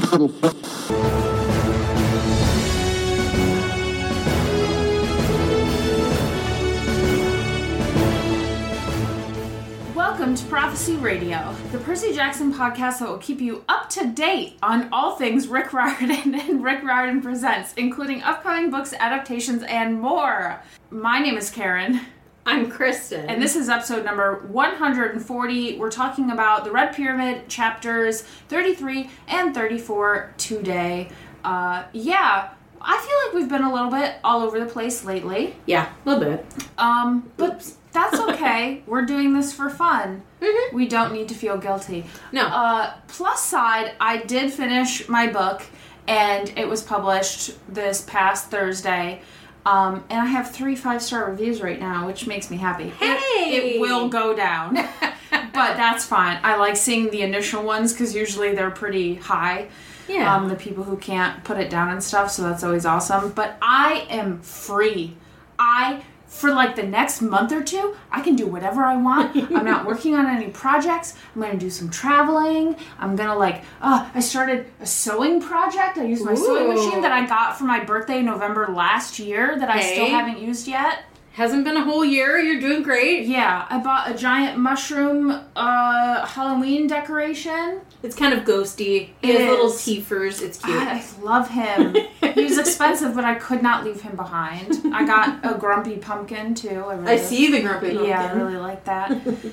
Welcome to Prophecy Radio, the Percy Jackson podcast that will keep you up to date on all things Rick Riordan and Rick Riordan Presents, including upcoming books, adaptations, and more. My name is Karen. I'm Kristen. And this is episode number 140. We're talking about the Red Pyramid chapters 33 and 34 today. I feel like we've been a little bit all over the place lately. Yeah, a little bit. But that's okay. We're doing this for fun. Mm-hmm. We don't need to feel guilty. No. Plus side, I did finish my book, and it was published this past Thursday. And I have 3 5-star reviews right now, which makes me happy. Hey! It will go down. But that's fine. I like seeing the initial ones, because usually they're pretty high. Yeah. The people who can't put it down and stuff, so that's always awesome. But I am free. For like the next month or two, I can do whatever I want. I'm not working on any projects. I'm going to do some traveling. I'm going to I started a sewing project. I used my sewing machine that I got for my birthday November last year that I still haven't used yet. Hasn't been a whole year. You're doing great. Yeah, I bought a giant mushroom Halloween decoration. It's kind of ghosty. He has little teethers. It's cute. I love him. He was expensive, but I could not leave him behind. I got a grumpy pumpkin, too. I see the grumpy pumpkin. Yeah, I really like that.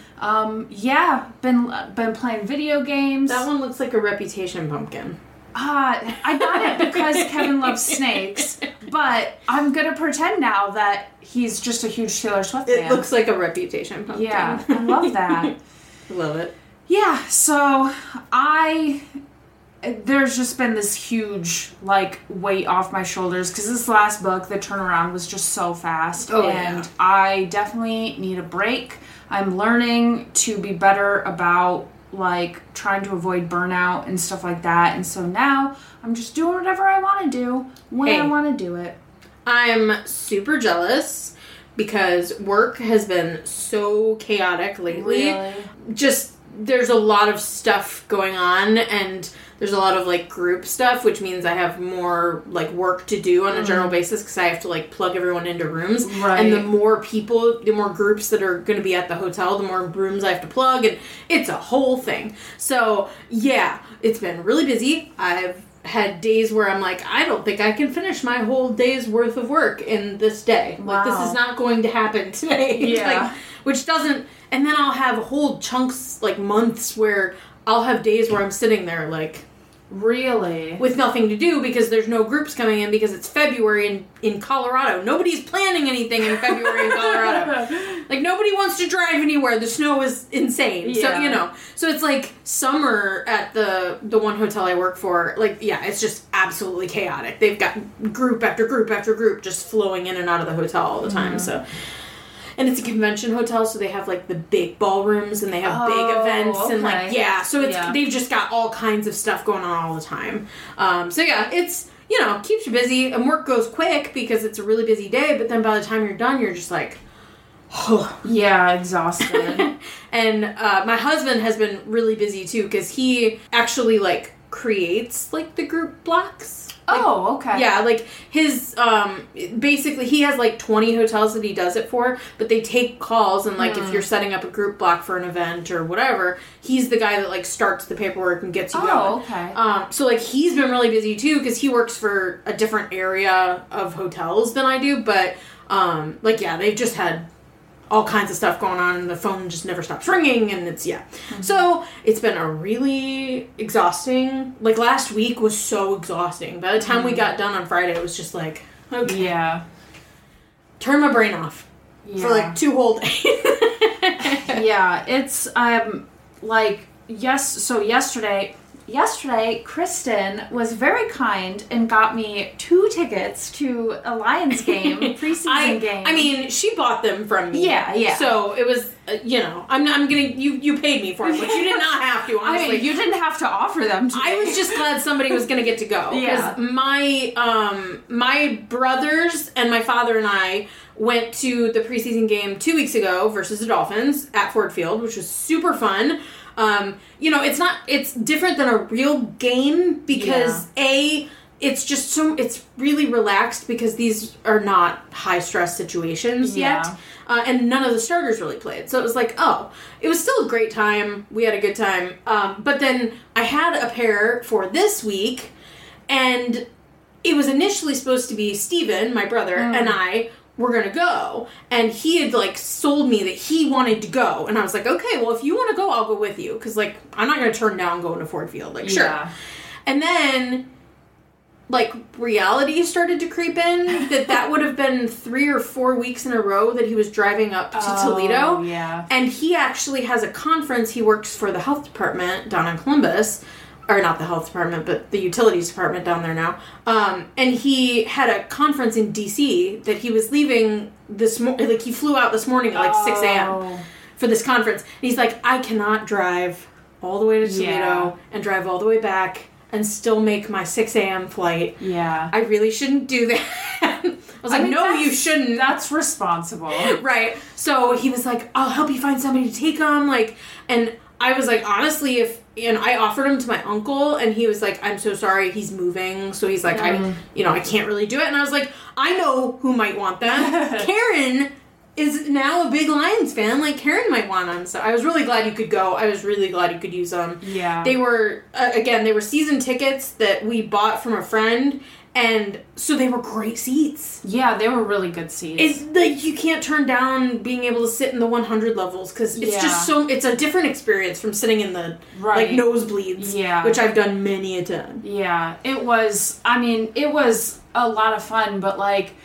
Been playing video games. That one looks like a Reputation pumpkin. I got it because Kevin loves snakes, but I'm going to pretend now that he's just a huge Taylor Swift fan. It looks like a Reputation pumpkin. Yeah, I love that. Love it. Yeah, so there's just been this huge, weight off my shoulders, because this last book, the turnaround was just so fast, and I definitely need a break. I'm learning to be better about trying to avoid burnout and stuff like that. And so now I'm just doing whatever I want to do when I want to do it. I'm super jealous because work has been so chaotic lately. Really? Just, there's a lot of stuff going on, and there's a lot of group stuff, which means I have more work to do on a general basis because I have to plug everyone into rooms. Right. And the more people, the more groups that are going to be at the hotel, the more rooms I have to plug, and it's a whole thing. So yeah, it's been really busy. I've had days where I'm I don't think I can finish my whole day's worth of work in this day. Wow. This is not going to happen today. Yeah. Which doesn't, and then I'll have whole chunks, months where I'll have days where I'm sitting there, really? with nothing to do because there's no groups coming in because it's February in Colorado. Nobody's planning anything in February in Colorado. Nobody wants to drive anywhere. The snow is insane. Yeah. So, it's summer at the one hotel I work for. It's just absolutely chaotic. They've got group after group after group just flowing in and out of the hotel all the time. So... And it's a convention hotel, so they have, the big ballrooms, and they have big events, and, so they've just got all kinds of stuff going on all the time. It's, keeps you busy, and work goes quick because it's a really busy day, but then by the time you're done, you're just yeah, exhausted. And my husband has been really busy, too, because he actually, creates, the group blocks. Okay. Yeah, his, basically, he has, 20 hotels that he does it for, but they take calls, and, if you're setting up a group block for an event or whatever, he's the guy that, starts the paperwork and gets you going. Okay. So, he's been really busy, too, because he works for a different area of hotels than I do, but, they've just had all kinds of stuff going on, and the phone just never stops ringing, and it's, Mm-hmm. So, it's been a really exhausting, last week was so exhausting. By the time we got done on Friday, it was just okay. Yeah. Turn my brain off for, 2 whole days. Yeah, it's, Yesterday, Kristen was very kind and got me 2 tickets to a Lions game, preseason game. I mean, she bought them from me. Yeah. So it was, I'm gonna, you paid me for it, but you did not have to, honestly. I mean, you didn't have to offer them to me. I was just glad somebody was gonna get to go. Yeah. Because my brothers and my father and I went to the preseason game 2 weeks ago versus the Dolphins at Ford Field, which was super fun. It's different than a real game because it's really relaxed because these are not high stress situations yet. And none of the starters really played. So it was like, it was still a great time. We had a good time. But then I had a pair for this week, and it was initially supposed to be Steven, my brother, and I were going to go. And he had, like, sold me that he wanted to go. And I was like, okay, well, if you want to go, I'll go with you. Because, like, I'm not going to turn down going to Ford Field. Like, sure. Yeah. And then, like, reality started to creep in that would have been 3 or 4 weeks in a row that he was driving up to Toledo. Yeah. And he actually has a conference. He works for the health department down in Columbus. Or not the health department, but the utilities department down there now. And he had a conference in D.C. that he was leaving this morning. Like, he flew out this morning at, like, 6 a.m. for this conference. And he's like, I cannot drive all the way to Toledo and drive all the way back and still make my 6 a.m. flight. Yeah. I really shouldn't do that. I was like, no, you shouldn't. That's responsible. Right. So he was like, I'll help you find somebody to take him. Like, and I was like, honestly, and I offered him to my uncle, and he was like, I'm so sorry, he's moving. So he's like, I can't really do it. And I was like, I know who might want them. Karen is now a big Lions fan. Like, Karen might want them. So I was really glad you could go. I was really glad you could use them. Yeah. They were, they were season tickets that we bought from a friend. And so they were great seats. Yeah, they were really good seats. It's like you can't turn down being able to sit in the 100 levels because it's just it's a different experience from sitting in the like nosebleeds, which I've done many a time. Yeah, it was a lot of fun, but like,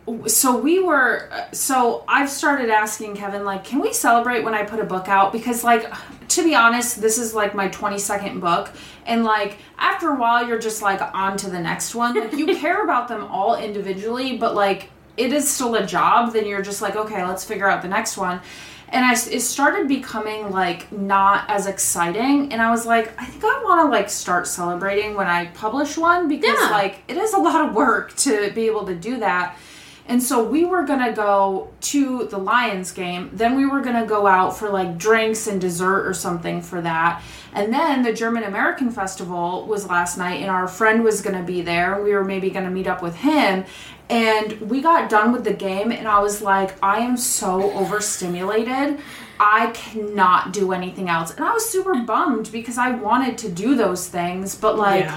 so I've started asking Kevin, like, can we celebrate when I put a book out? Because, like, to be honest, this is, like, my 22nd book. And, like, after a while, you're just, like, on to the next one. Like, you care about them all individually, but, like, it is still a job. Then you're just like, okay, let's figure out the next one. And it started becoming, like, not as exciting. And I was like, I think I want to, like, start celebrating when I publish one. Because, like, it is a lot of work to be able to do that. And so we were going to go to the Lions game. Then we were going to go out for, like, drinks and dessert or something for that. And then the German American Festival was last night, and our friend was going to be there. We were maybe going to meet up with him. And we got done with the game, and I was like, I am so overstimulated. I cannot do anything else. And I was super bummed because I wanted to do those things. But, like,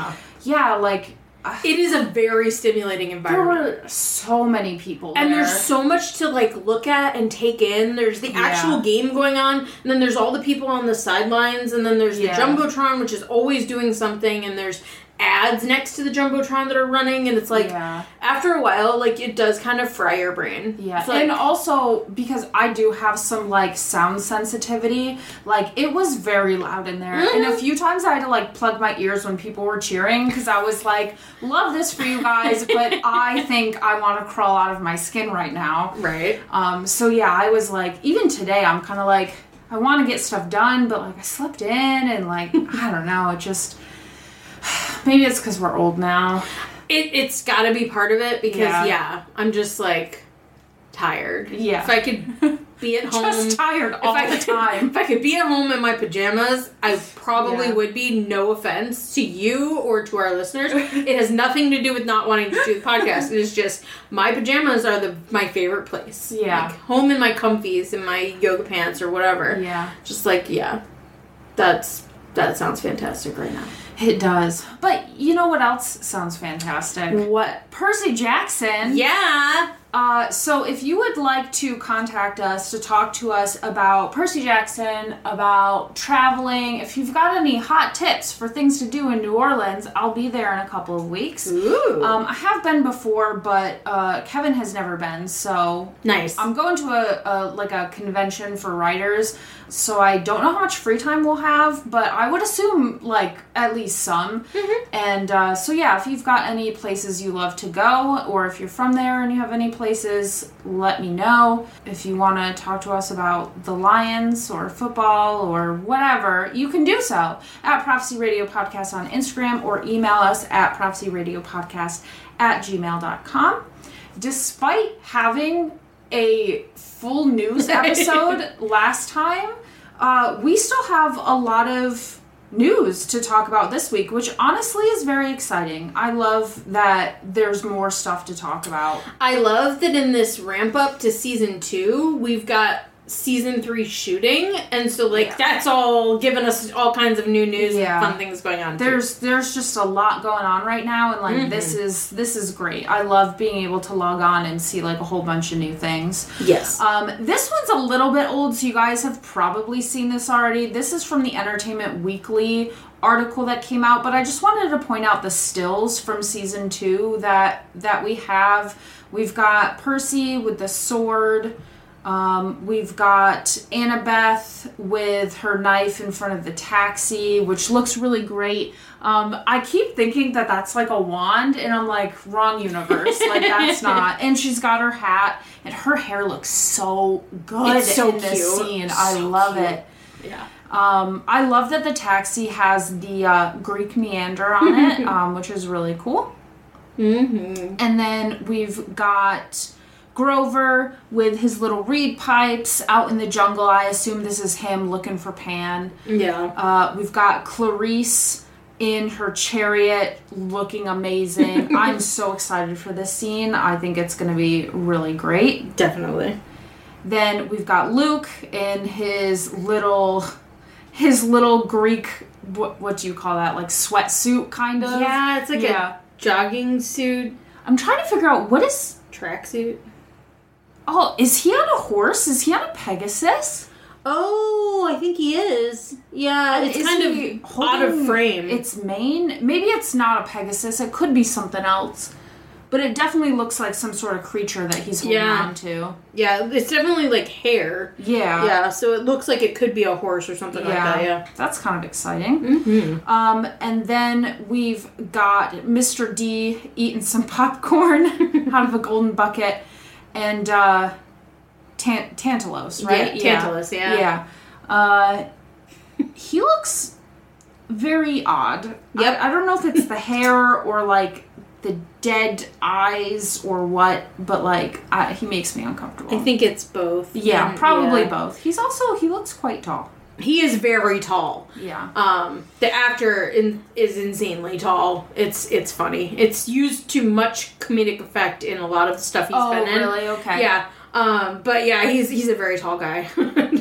it is a very stimulating environment. There were so many people there. And there's so much to, like, look at and take in. There's the actual game going on, and then there's all the people on the sidelines, and then there's the Jumbotron, which is always doing something, and there's ads next to the Jumbotron that are running, and it's like, after a while, like, it does kind of fry your brain. Yeah, like, and also, because I do have some, like, sound sensitivity, like, it was very loud in there, and a few times I had to, like, plug my ears when people were cheering, because I was like, love this for you guys, but I think I want to crawl out of my skin right now. Right. So yeah, I was like, even today, I'm kind of like, I want to get stuff done, but, like, I slept in, and, like, I don't know, it just... Maybe it's because we're old now. It's got to be part of it because, I'm just, like, tired. Yeah. If I could be at home... Just tired all the time. If I could be at home in my pajamas, I probably would be. No offense to you or to our listeners. It has nothing to do with not wanting to do the podcast. It is just, my pajamas are my favorite place. Yeah. Like, home in my comfies, in my yoga pants or whatever. Yeah. Just, like, that sounds fantastic right now. It does. But you know what else sounds fantastic? What? Percy Jackson. Yeah. So if you would like to contact us to talk to us about Percy Jackson, about traveling, if you've got any hot tips for things to do in New Orleans, I'll be there in a couple of weeks. Ooh. I have been before, but Kevin has never been, so... Nice. I'm going to a convention for writers, so I don't know how much free time we'll have, but I would assume, like, at least some. Mm-hmm. And so yeah, if you've got any places you love to go, or if you're from there and you have any places, let me know. If you want to talk to us about the Lions or football or whatever, you can do so at Prophecy Radio Podcast on Instagram, or email us at prophecyradiopodcast@gmail.com. Despite having a full news episode last time, we still have a lot of news to talk about this week, which honestly is very exciting. I love that there's more stuff to talk about. I love that in this ramp up to season 2, we've got season 3 shooting, and so that's all giving us all kinds of new news and fun things going on. There's just a lot going on right now, and this is great. I love being able to log on and see a whole bunch of new things. Yes. This one's a little bit old, so you guys have probably seen this already. This is from the Entertainment Weekly article that came out, but I just wanted to point out the stills from season 2 that we have. We've got Percy with the sword. We've got Annabeth with her knife in front of the taxi, which looks really great. I keep thinking that that's a wand, and I'm wrong universe. That's not. And she's got her hat, and her hair looks so good in this scene. I love it. Yeah. I love that the taxi has the Greek meander on it, which is really cool. Mm-hmm. And then we've got Grover with his little reed pipes out in the jungle. I assume this is him looking for Pan. Yeah. We've got Clarice in her chariot looking amazing. I'm so excited for this scene. I think it's going to be really great. Definitely. Then we've got Luke in his little Greek, what do you call that? Sweatsuit kind of? Yeah, it's a jogging suit. I'm trying to figure out what is... Tracksuit. Oh, is he on a horse? Is he on a Pegasus? Oh, I think he is. Yeah, it's kind of out of frame. Its mane? Maybe it's not a Pegasus. It could be something else. But it definitely looks like some sort of creature that he's holding on to. Yeah, it's definitely hair. Yeah. Yeah, so it looks like it could be a horse or something like that, yeah. That's kind of exciting. Mm-hmm. And then we've got Mr. D eating some popcorn out of a golden bucket. And Tantalos, right? Yeah, Tantalus, yeah. Yeah. He looks very odd. Yep. I don't know if it's the hair or the dead eyes or what, but he makes me uncomfortable. I think it's both. Yeah, probably both. He looks quite tall. He is very tall. Yeah. The actor is insanely tall. It's funny. It's used to much comedic effect in a lot of the stuff he's been in. Oh, really? Okay. Yeah. But yeah, he's a very tall guy.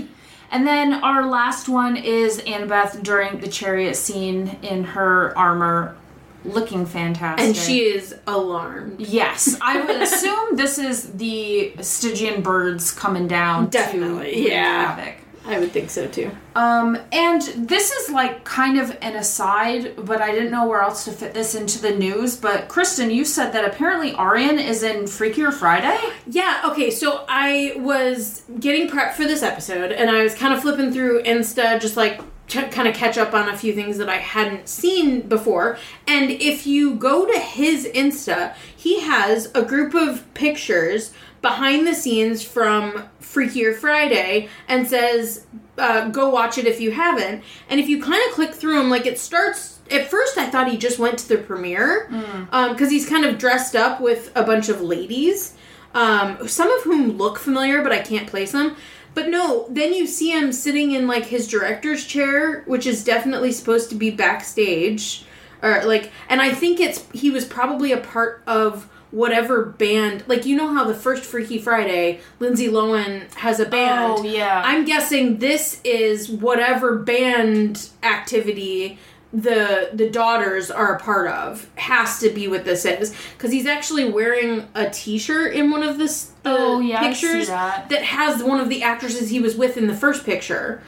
And then our last one is Annabeth during the chariot scene in her armor, looking fantastic. And she is alarmed. Yes. I would assume this is the Stygian birds coming down. Definitely. To havoc. I would think so too. And this is kind of an aside, but I didn't know where else to fit this into the news. But Kristen, you said that apparently Arian is in Freakier Friday? Yeah, okay, so I was getting prepped for this episode, and I was kind of flipping through Insta, just kind of catch up on a few things that I hadn't seen before. And if you go to his Insta, he has a group of pictures behind the scenes from Freakier Friday and says, go watch it if you haven't. And if you kind of click through them, it starts... At first, I thought he just went to the premiere, because he's kind of dressed up with a bunch of ladies, some of whom look familiar, but I can't place them. But no, then you see him sitting in, his director's chair, which is definitely supposed to be backstage. Or, and I think he was probably a part of whatever band, how the first Freaky Friday, Lindsay Lohan has a band. Oh, yeah. I'm guessing this is whatever band activity the daughters are a part of. Has to be what this is. Because he's actually wearing a t-shirt in one of the pictures that has one of the actresses he was with in the first picture.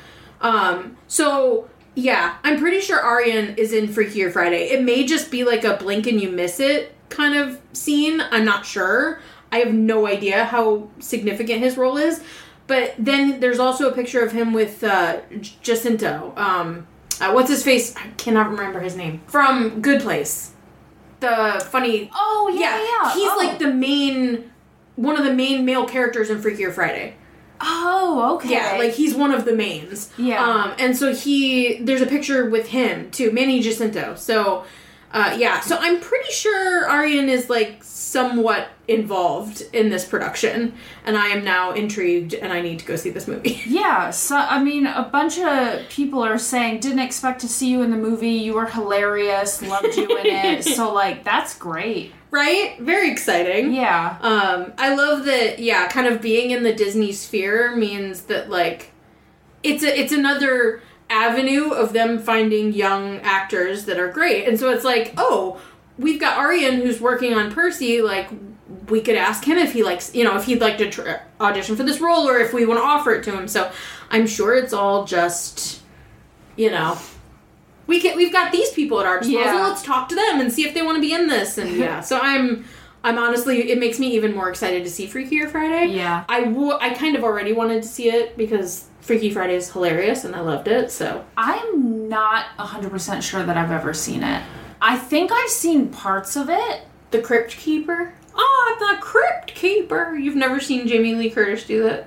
So... yeah, I'm pretty sure Arian is in Freakier Friday. It may just be a blink and you miss it kind of scene. I'm not sure. I have no idea how significant his role is. But then there's also a picture of him with Jacinto. What's his face? I cannot remember his name. From Good Place. The funny... Oh, yeah. He's one of the main male characters in Freakier Friday. Oh, okay. Yeah, he's one of the mains. Yeah. And so there's a picture with him, too, Manny Jacinto. So, Yeah, so I'm pretty sure Arian is, like, somewhat involved in this production, and I am now intrigued, and I need to go see this movie. Yeah, so, I mean, a bunch of people are saying, didn't expect to see you in the movie, you were hilarious, loved you in it, so, like, that's great. Right? Very exciting. Yeah. I love that, yeah, kind of being in the Disney sphere means that, like, it's another avenue of them finding young actors that are great. And so it's like, oh, we've got Arian who's working on Percy, like, we could ask him if he likes, you know, if he'd like to audition for this role or if we want to offer it to him. So I'm sure it's all just, you know, we've got these people at our disposal, let's talk to them and see if they want to be in this. And yeah, so I'm honestly, it makes me even more excited to see Freaky Friday. Yeah. I kind of already wanted to see it because Freaky Friday is hilarious and I loved it, so. I'm not 100% sure that I've ever seen it. I think I've seen parts of it. The Crypt Keeper? Oh, I'm the Crypt Keeper! You've never seen Jamie Lee Curtis do that?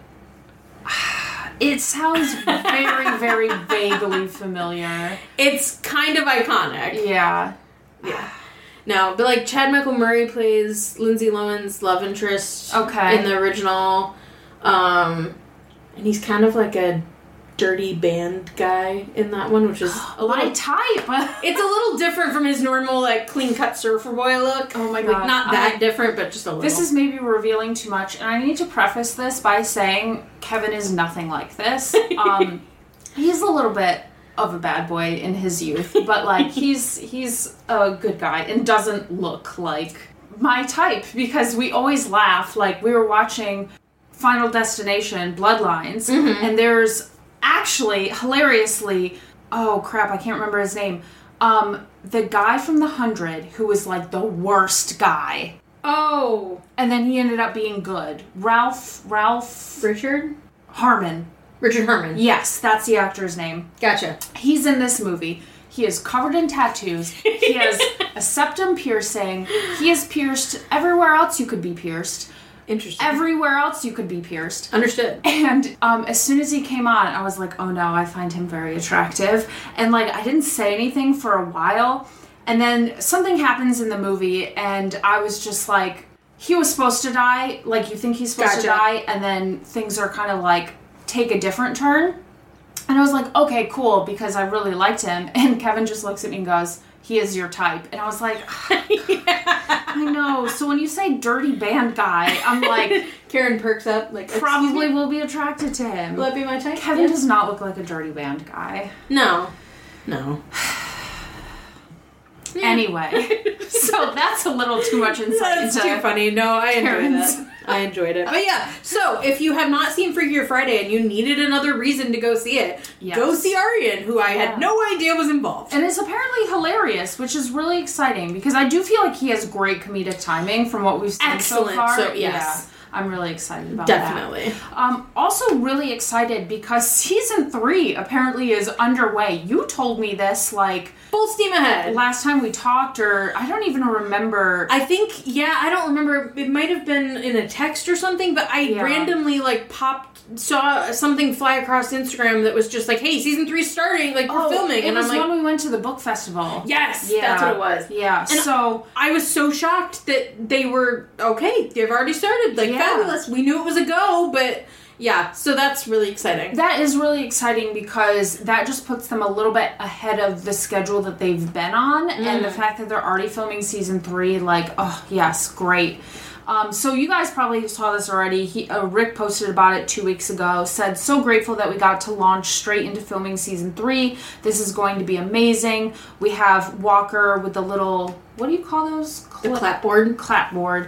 It sounds very, very vaguely familiar. It's kind of iconic. Yeah. Yeah. No, but like Chad Michael Murray plays Lindsay Lohan's love interest in the original. And he's kind of like a dirty band guy in that one, which is a little... My type! It's a little different from his normal, like, clean-cut surfer boy look. Oh my God. God. Not that different, but just a little. This is maybe revealing too much, and I need to preface this by saying Kevin is nothing like this. He's a little bit of a bad boy in his youth, but, like, he's a good guy and doesn't look like my type, because we always laugh. Like, we were watching Final Destination, Bloodlines, and there's actually, hilariously, oh crap, I can't remember his name, the guy from The 100 who was like the worst guy. Oh. And then he ended up being good. Ralph Richard Harmon. Richard Harmon. Yes, that's the actor's name. Gotcha. He's in this movie. He is covered in tattoos. He has a septum piercing. He is pierced everywhere else you could be pierced. Interesting. Everywhere else you could be pierced. Understood. And as soon as he came on, I was like, oh no, I find him very attractive. And like, I didn't say anything for a while. And then something happens in the movie, and I was just like, he was supposed to die. Like, you think he's supposed to die, and then things are kind of like, take a different turn. And I was like, okay, cool, because I really liked him. And Kevin just looks at me and goes, he is your type. And I was like, I know. So when you say dirty band guy, I'm like... Karen perks up. Like, probably will be attracted to him. Will that be my type? Kevin does not look like a dirty band guy. No. Anyway. So that's a little too much insight. That's too funny. No, I enjoyed that. I enjoyed it. But yeah, so if you have not seen Freakier Friday and you needed another reason to go see it, go see Arian, who I had no idea was involved. And is apparently hilarious, which is really exciting because I do feel like he has great comedic timing from what we've seen so far. So, yes. Yeah. I'm really excited about Definitely. that. Also really excited because season 3 apparently is underway. You told me this, like... full steam ahead. Last time we talked, or I don't even remember. I think, I don't remember. It might have been in a text or something, but I randomly, like, saw something fly across Instagram that was just like, hey, season 3's starting, like, we're filming. It was when we went to the book festival. Yes, that's what it was. Yeah, and so... I was so shocked that they were, okay, they've already started, like, fabulous. We knew it was a go, but... yeah, so that's really exciting. That is really exciting because that just puts them a little bit ahead of the schedule that they've been on. And the fact that they're already filming season 3, like, oh, yes, great. So you guys probably saw this already. Rick posted about it 2 weeks ago, said, so grateful that we got to launch straight into filming season 3. This is going to be amazing. We have Walker with the little, what do you call those? The clapboard. Clapboard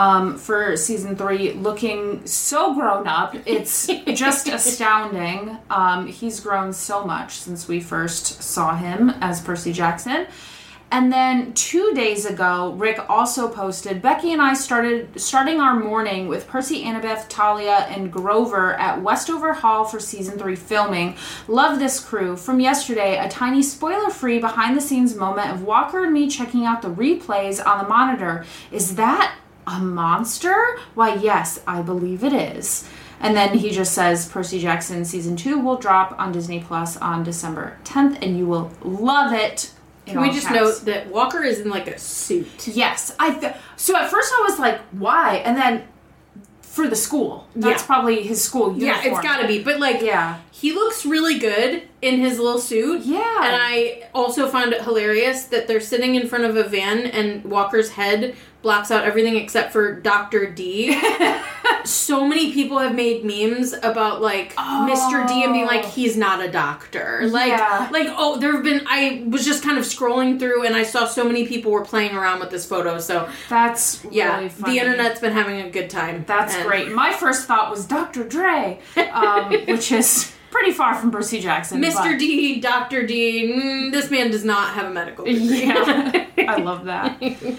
for season 3, looking so grown up. It's just astounding. He's grown so much since we first saw him as Percy Jackson. And then 2 days ago, Rick also posted, Becky and I starting our morning with Percy, Annabeth, Talia, and Grover at Westover Hall for season 3 filming. Love this crew. From yesterday, a tiny spoiler-free behind-the-scenes moment of Walker and me checking out the replays on the monitor. Is that a monster? Why, yes, I believe it is. And then he just says, Percy Jackson season 2 will drop on Disney Plus on December 10th, and you will love it. Can we just note that Walker is in, like, a suit? Yes. So at first I was like, why? And then for the school. That's probably his school uniform. Yeah, it's gotta be. But, like, he looks really good in his little suit. Yeah. And I also found it hilarious that they're sitting in front of a van and Walker's head blocks out everything except for Dr. D. So many people have made memes about, like, Mr. D and being like, he's not a doctor. There have been, I was just kind of scrolling through and I saw so many people were playing around with this photo, so. That's really funny. The internet's been having a good time. That's great. My first thought was Dr. Dre, which is pretty far from Percy Jackson. Mr. D, Dr. D, this man does not have a medical degree. Yeah, I love that.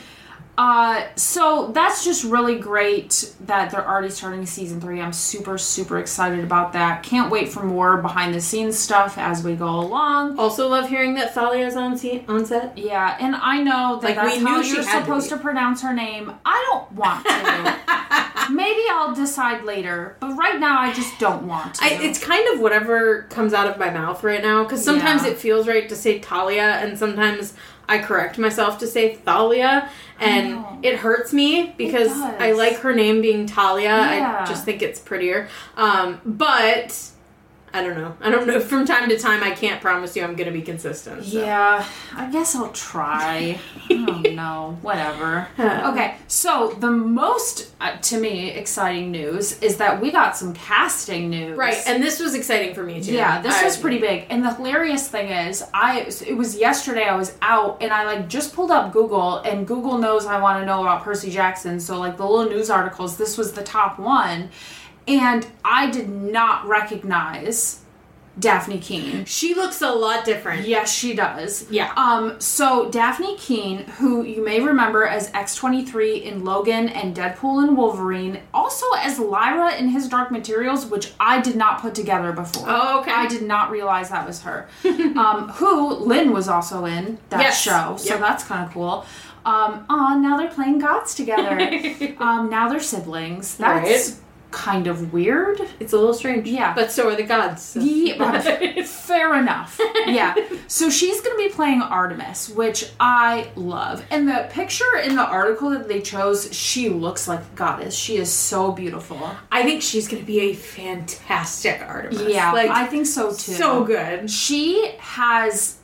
So that's just really great that they're already starting season 3. I'm super, super excited about that. Can't wait for more behind the scenes stuff as we go along. Also love hearing that Thalia's on set. Yeah, and I know that that's how you're supposed to pronounce her name. I don't want to. Maybe I'll decide later, but right now I just don't want to. It's kind of whatever comes out of my mouth right now, because sometimes it feels right to say Talia, and sometimes I correct myself to say Thalia, and it hurts me because I like her name being Talia. Yeah. I just think it's prettier. But I don't know. From time to time, I can't promise you I'm going to be consistent. So. Yeah, I guess I'll try. I don't know. Whatever. Okay, so the most, to me, exciting news is that we got some casting news. Right, and this was exciting for me, too. Yeah, this was pretty big. And the hilarious thing is, it was yesterday I was out, and I, just pulled up Google, and Google knows I want to know about Percy Jackson, so, the little news articles, this was the top one. And I did not recognize Daphne Keane. She looks a lot different. Yes, she does. Yeah. So Daphne Keane, who you may remember as X-23 in Logan and Deadpool and Wolverine, also as Lyra in His Dark Materials, which I did not put together before. Oh, okay. I did not realize that was her. Who Lynn was also in that show, so that's kind of cool. Now they're playing gods together. Now they're siblings. That's kind of weird. It's a little strange. Yeah. But so are the gods. So. Yeah, fair enough. Yeah. So she's going to be playing Artemis, which I love. And the picture in the article that they chose, she looks like a goddess. She is so beautiful. I think she's going to be a fantastic Artemis. Yeah, I think so too. So good. She has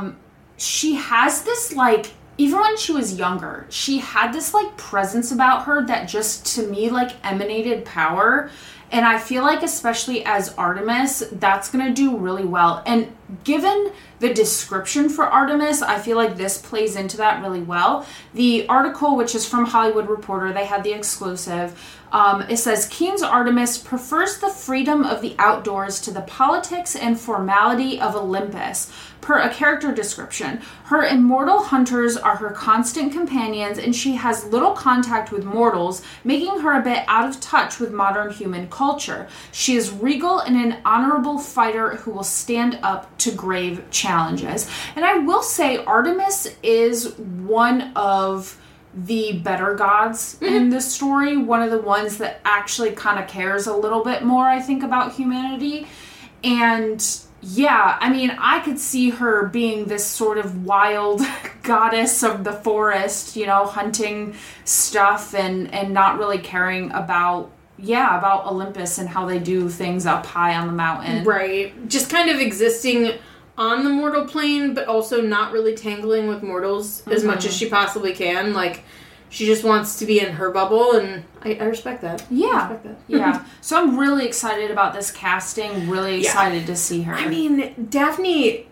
this even when she was younger, she had this, presence about her that just, to me, emanated power. And I feel like, especially as Artemis, that's going to do really well. And given the description for Artemis, I feel like this plays into that really well. The article, which is from Hollywood Reporter, they had the exclusive. It says, Keane's Artemis prefers the freedom of the outdoors to the politics and formality of Olympus. Per a character description, her immortal hunters are her constant companions, and she has little contact with mortals, making her a bit out of touch with modern human culture. She is regal and an honorable fighter who will stand up to grave challenges. And I will say, Artemis is one of the better gods in this story. One of the ones that actually kind of cares a little bit more, I think, about humanity. And yeah, I mean, I could see her being this sort of wild goddess of the forest, hunting stuff and not really caring about Olympus and how they do things up high on the mountain. Right. Just kind of existing on the mortal plane, but also not really tangling with mortals as much as she possibly can. She just wants to be in her bubble, and I respect that. Yeah. I respect that. Yeah. So I'm really excited about this casting, really excited to see her. I mean, Daphne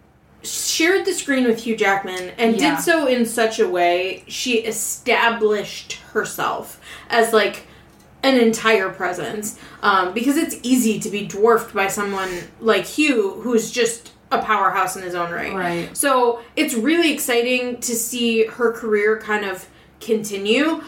shared the screen with Hugh Jackman and did so in such a way she established herself as, an entire presence. Because it's easy to be dwarfed by someone like Hugh, who's just a powerhouse in his own right. Right. So it's really exciting to see her career kind of continue.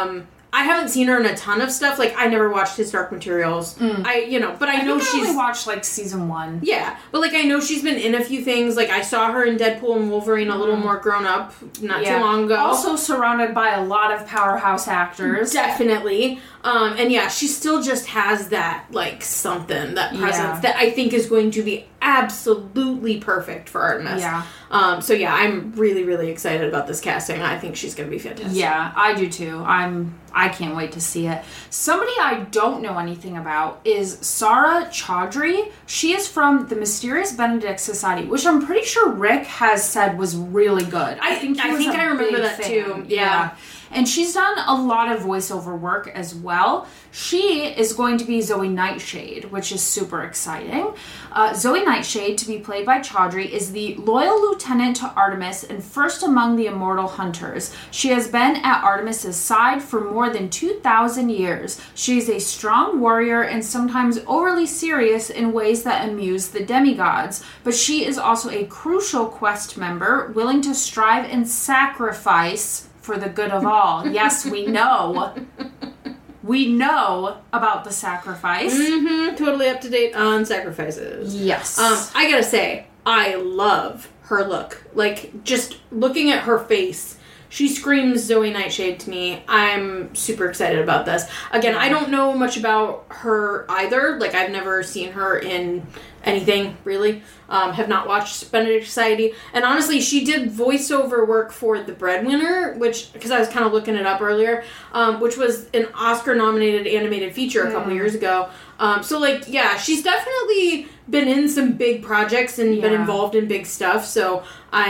I haven't seen her in a ton of stuff. I never watched His Dark Materials. But I know she's... I only watched, season 1. Yeah, but, I know she's been in a few things. I saw her in Deadpool and Wolverine a little more grown up not too long ago. Also surrounded by a lot of powerhouse actors. Definitely. And, she still just has that, something, that presence that I think is going to be absolutely perfect for Artemis. Yeah. So yeah, I'm really, really excited about this casting. I think she's going to be fantastic. Yeah, I do too. I can't wait to see it. Somebody I don't know anything about is Sarah Chaudhry. She is from the Mysterious Benedict Society, which I'm pretty sure Rick has said was really good. I think I remember that too. Yeah. And she's done a lot of voiceover work as well. She is going to be Zoe Nightshade, which is super exciting. Zoe Nightshade, to be played by Chaudhry, is the loyal lieutenant to Artemis and first among the immortal hunters. She has been at Artemis's side for more than 2,000 years. She is a strong warrior and sometimes overly serious in ways that amuse the demigods. But she is also a crucial quest member, willing to strive and sacrifice for the good of all. Yes, we know. We know about the sacrifice. Mm-hmm. Totally up to date on sacrifices. Yes. I gotta say, I love her look. Like, just looking at her face, she screams Zoe Nightshade to me. I'm super excited about this. Again, I don't know much about her either. Like, I've never seen her in anything, really. Have not watched Benedict Society. And honestly, she did voiceover work for The Breadwinner, which, because I was kind of looking it up earlier, which was an Oscar-nominated animated feature a couple years ago. So, like, yeah, she's definitely been in some big projects and been involved in big stuff. So,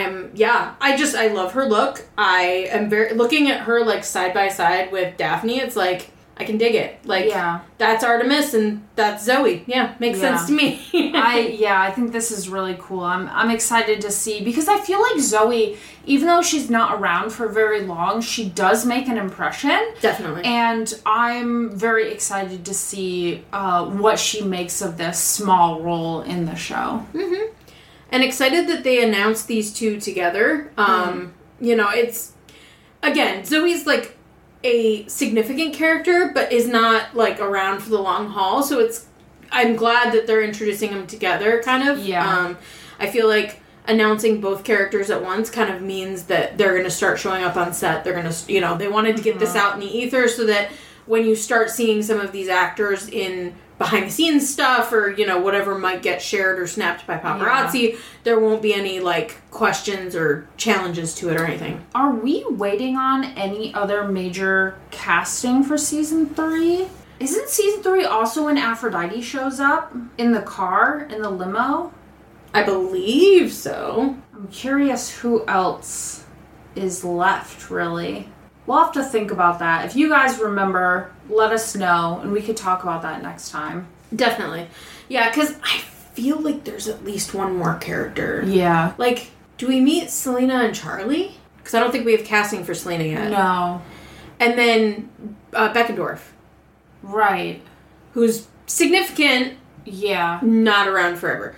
I love her look. I am looking at her, like, side by side with Daphne, it's like, I can dig it. Like, that's Artemis and that's Zoe. Yeah, makes sense to me. I think this is really cool. I'm excited to see, because I feel like Zoe, even though she's not around for very long, she does make an impression. Definitely. And I'm very excited to see what she makes of this small role in the show. Mm-hmm. And excited that they announced these two together. You know, it's, again, Zoe's like a significant character, but is not like around for the long haul. So I'm glad that they're introducing them together, kind of. Yeah. I feel like announcing both characters at once kind of means that they're going to start showing up on set. They're going to, you know, they wanted to get this out in the ether so that when you start seeing some of these actors in behind the scenes stuff, or, you know, whatever might get shared or snapped by paparazzi, there won't be any, like, questions or challenges to it or anything. Are we waiting on any other major casting for season 3? Isn't season 3 also when Aphrodite shows up in the car, in the limo? I believe so. I'm curious who else is left, really. We'll have to think about that. If you guys remember, let us know, and we could talk about that next time. Definitely. Yeah, because I feel like there's at least one more character. Yeah. Like, do we meet Selena and Charlie? Because I don't think we have casting for Selena yet. No. And then Beckendorf. Right. Who's significant. Yeah. Not around forever.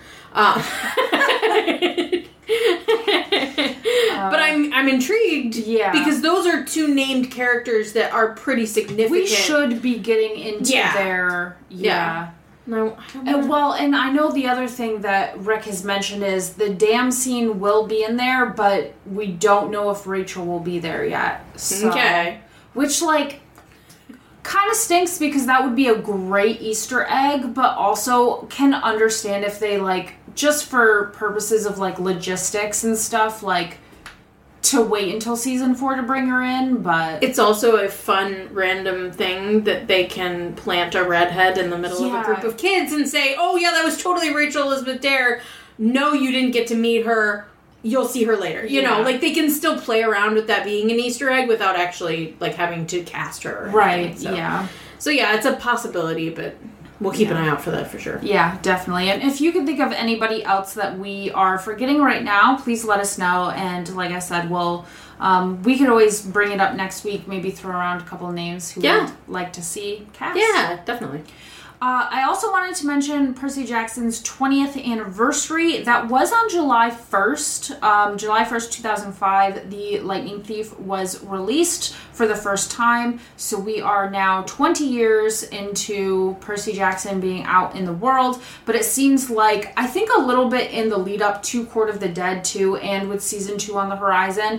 But I'm intrigued. Yeah. Because those are two named characters that are pretty significant. We should be getting into their... Yeah. No, I don't know. Well, and I know the other thing that Rick has mentioned is the dam scene will be in there, but we don't know if Rachel will be there yet. So, okay. Which, like, kind of stinks because that would be a great Easter egg, but also can understand if they, like, just for purposes of, like, logistics and stuff, like, to wait until season 4 to bring her in, but... It's also a fun, random thing that they can plant a redhead in the middle of a group of kids and say, oh yeah, that was totally Rachel Elizabeth Dare. No, you didn't get to meet her. You'll see her later. You know, like, they can still play around with that being an Easter egg without actually, like, having to cast her. Right, so. Yeah. So yeah, it's a possibility, but... We'll keep an eye out for that for sure. Yeah, definitely. And if you can think of anybody else that we are forgetting right now, please let us know. And like I said, we could always bring it up next week, maybe throw around a couple of names who would like to see cast. Yeah, definitely. I also wanted to mention Percy Jackson's 20th anniversary. That was on July 1st. July 1st, 2005, The Lightning Thief was released for the first time. So we are now 20 years into Percy Jackson being out in the world. But it seems like, I think a little bit in the lead up to Court of the Dead too, and with season 2 on the horizon,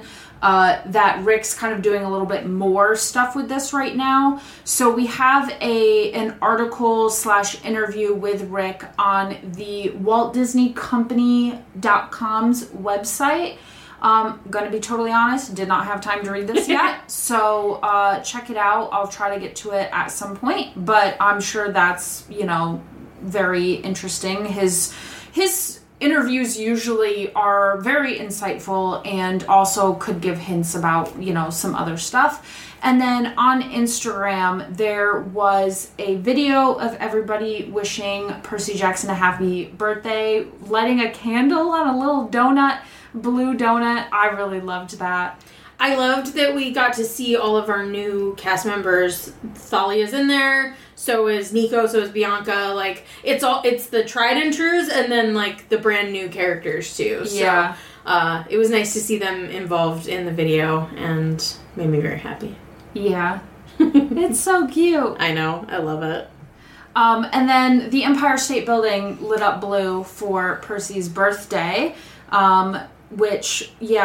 that Rick's kind of doing a little bit more stuff with this right now. So we have an article / interview with Rick on the WaltDisneyCompany.com's website. Gonna be totally honest, did not have time to read this yet, so check it out. I'll try to get to it at some point, but I'm sure that's, very interesting. His interviews usually are very insightful and also could give hints about, some other stuff. And then on Instagram, there was a video of everybody wishing Percy Jackson a happy birthday, lighting a candle on a little donut, blue donut. I really loved that. I loved that we got to see all of our new cast members. Thalia's in there, so is Nico, so is Bianca. Like, it's the tried and trues, and then, like, the brand new characters, too. So, yeah. It was nice to see them involved in the video, and made me very happy. Yeah. It's so cute. I know. I love it. And then the Empire State Building lit up blue for Percy's birthday. Which, did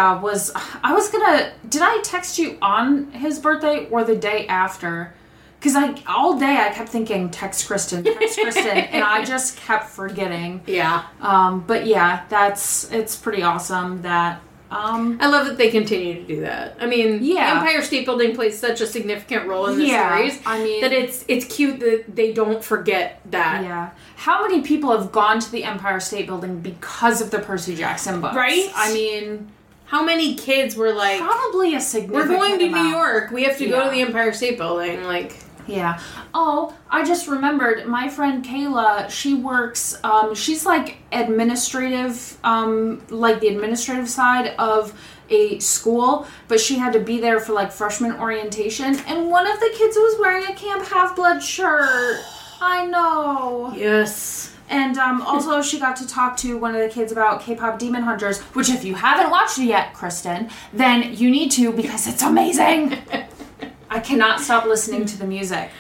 I text you on his birthday or the day after? Because all day I kept thinking, text Kristen, and I just kept forgetting. Yeah. But yeah, it's pretty awesome that, I love that they continue to do that. I mean, the Empire State Building plays such a significant role in this series. I mean, that it's cute that they don't forget that. Yeah. How many people have gone to the Empire State Building because of the Percy Jackson books? Right? I mean, how many kids were like, probably a significant we're going to amount. New York. We have to go to the Empire State Building. Like, yeah. Oh, I just remembered my friend Kayla, she works, she's like administrative, like the administrative side of a school, but she had to be there for like freshman orientation, and one of the kids was wearing a Camp Half-Blood shirt. I know. Yes. And also she got to talk to one of the kids about K-pop Demon Hunters, which if you haven't watched it yet, Kristen, then you need to because it's amazing. I cannot stop listening to the music.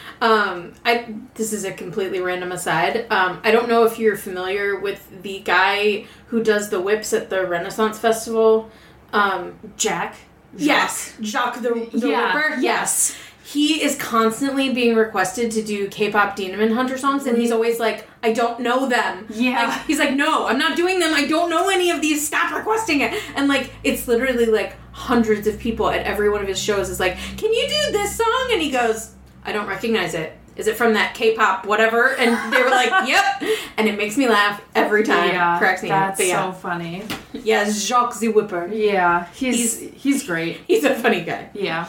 This is a completely random aside. I don't know if you're familiar with the guy who does the whips at the Renaissance Festival. Jack? Yes. Jacques the Whipper? Yes. He is constantly being requested to do K-pop Demon Hunter songs, and he's always like, I don't know them. Yeah. Like, he's like, no, I'm not doing them. I don't know any of these. Stop requesting it. And, like, it's literally, like, hundreds of people at every one of his shows is like, can you do this song? And he goes, I don't recognize it. Is it from that K-pop whatever? And they were like, yep. And it makes me laugh every time. Yeah, cracks me up. that's so funny. Yeah, Jacques the Whipper. Yeah, he's great. He's a funny guy. Yeah.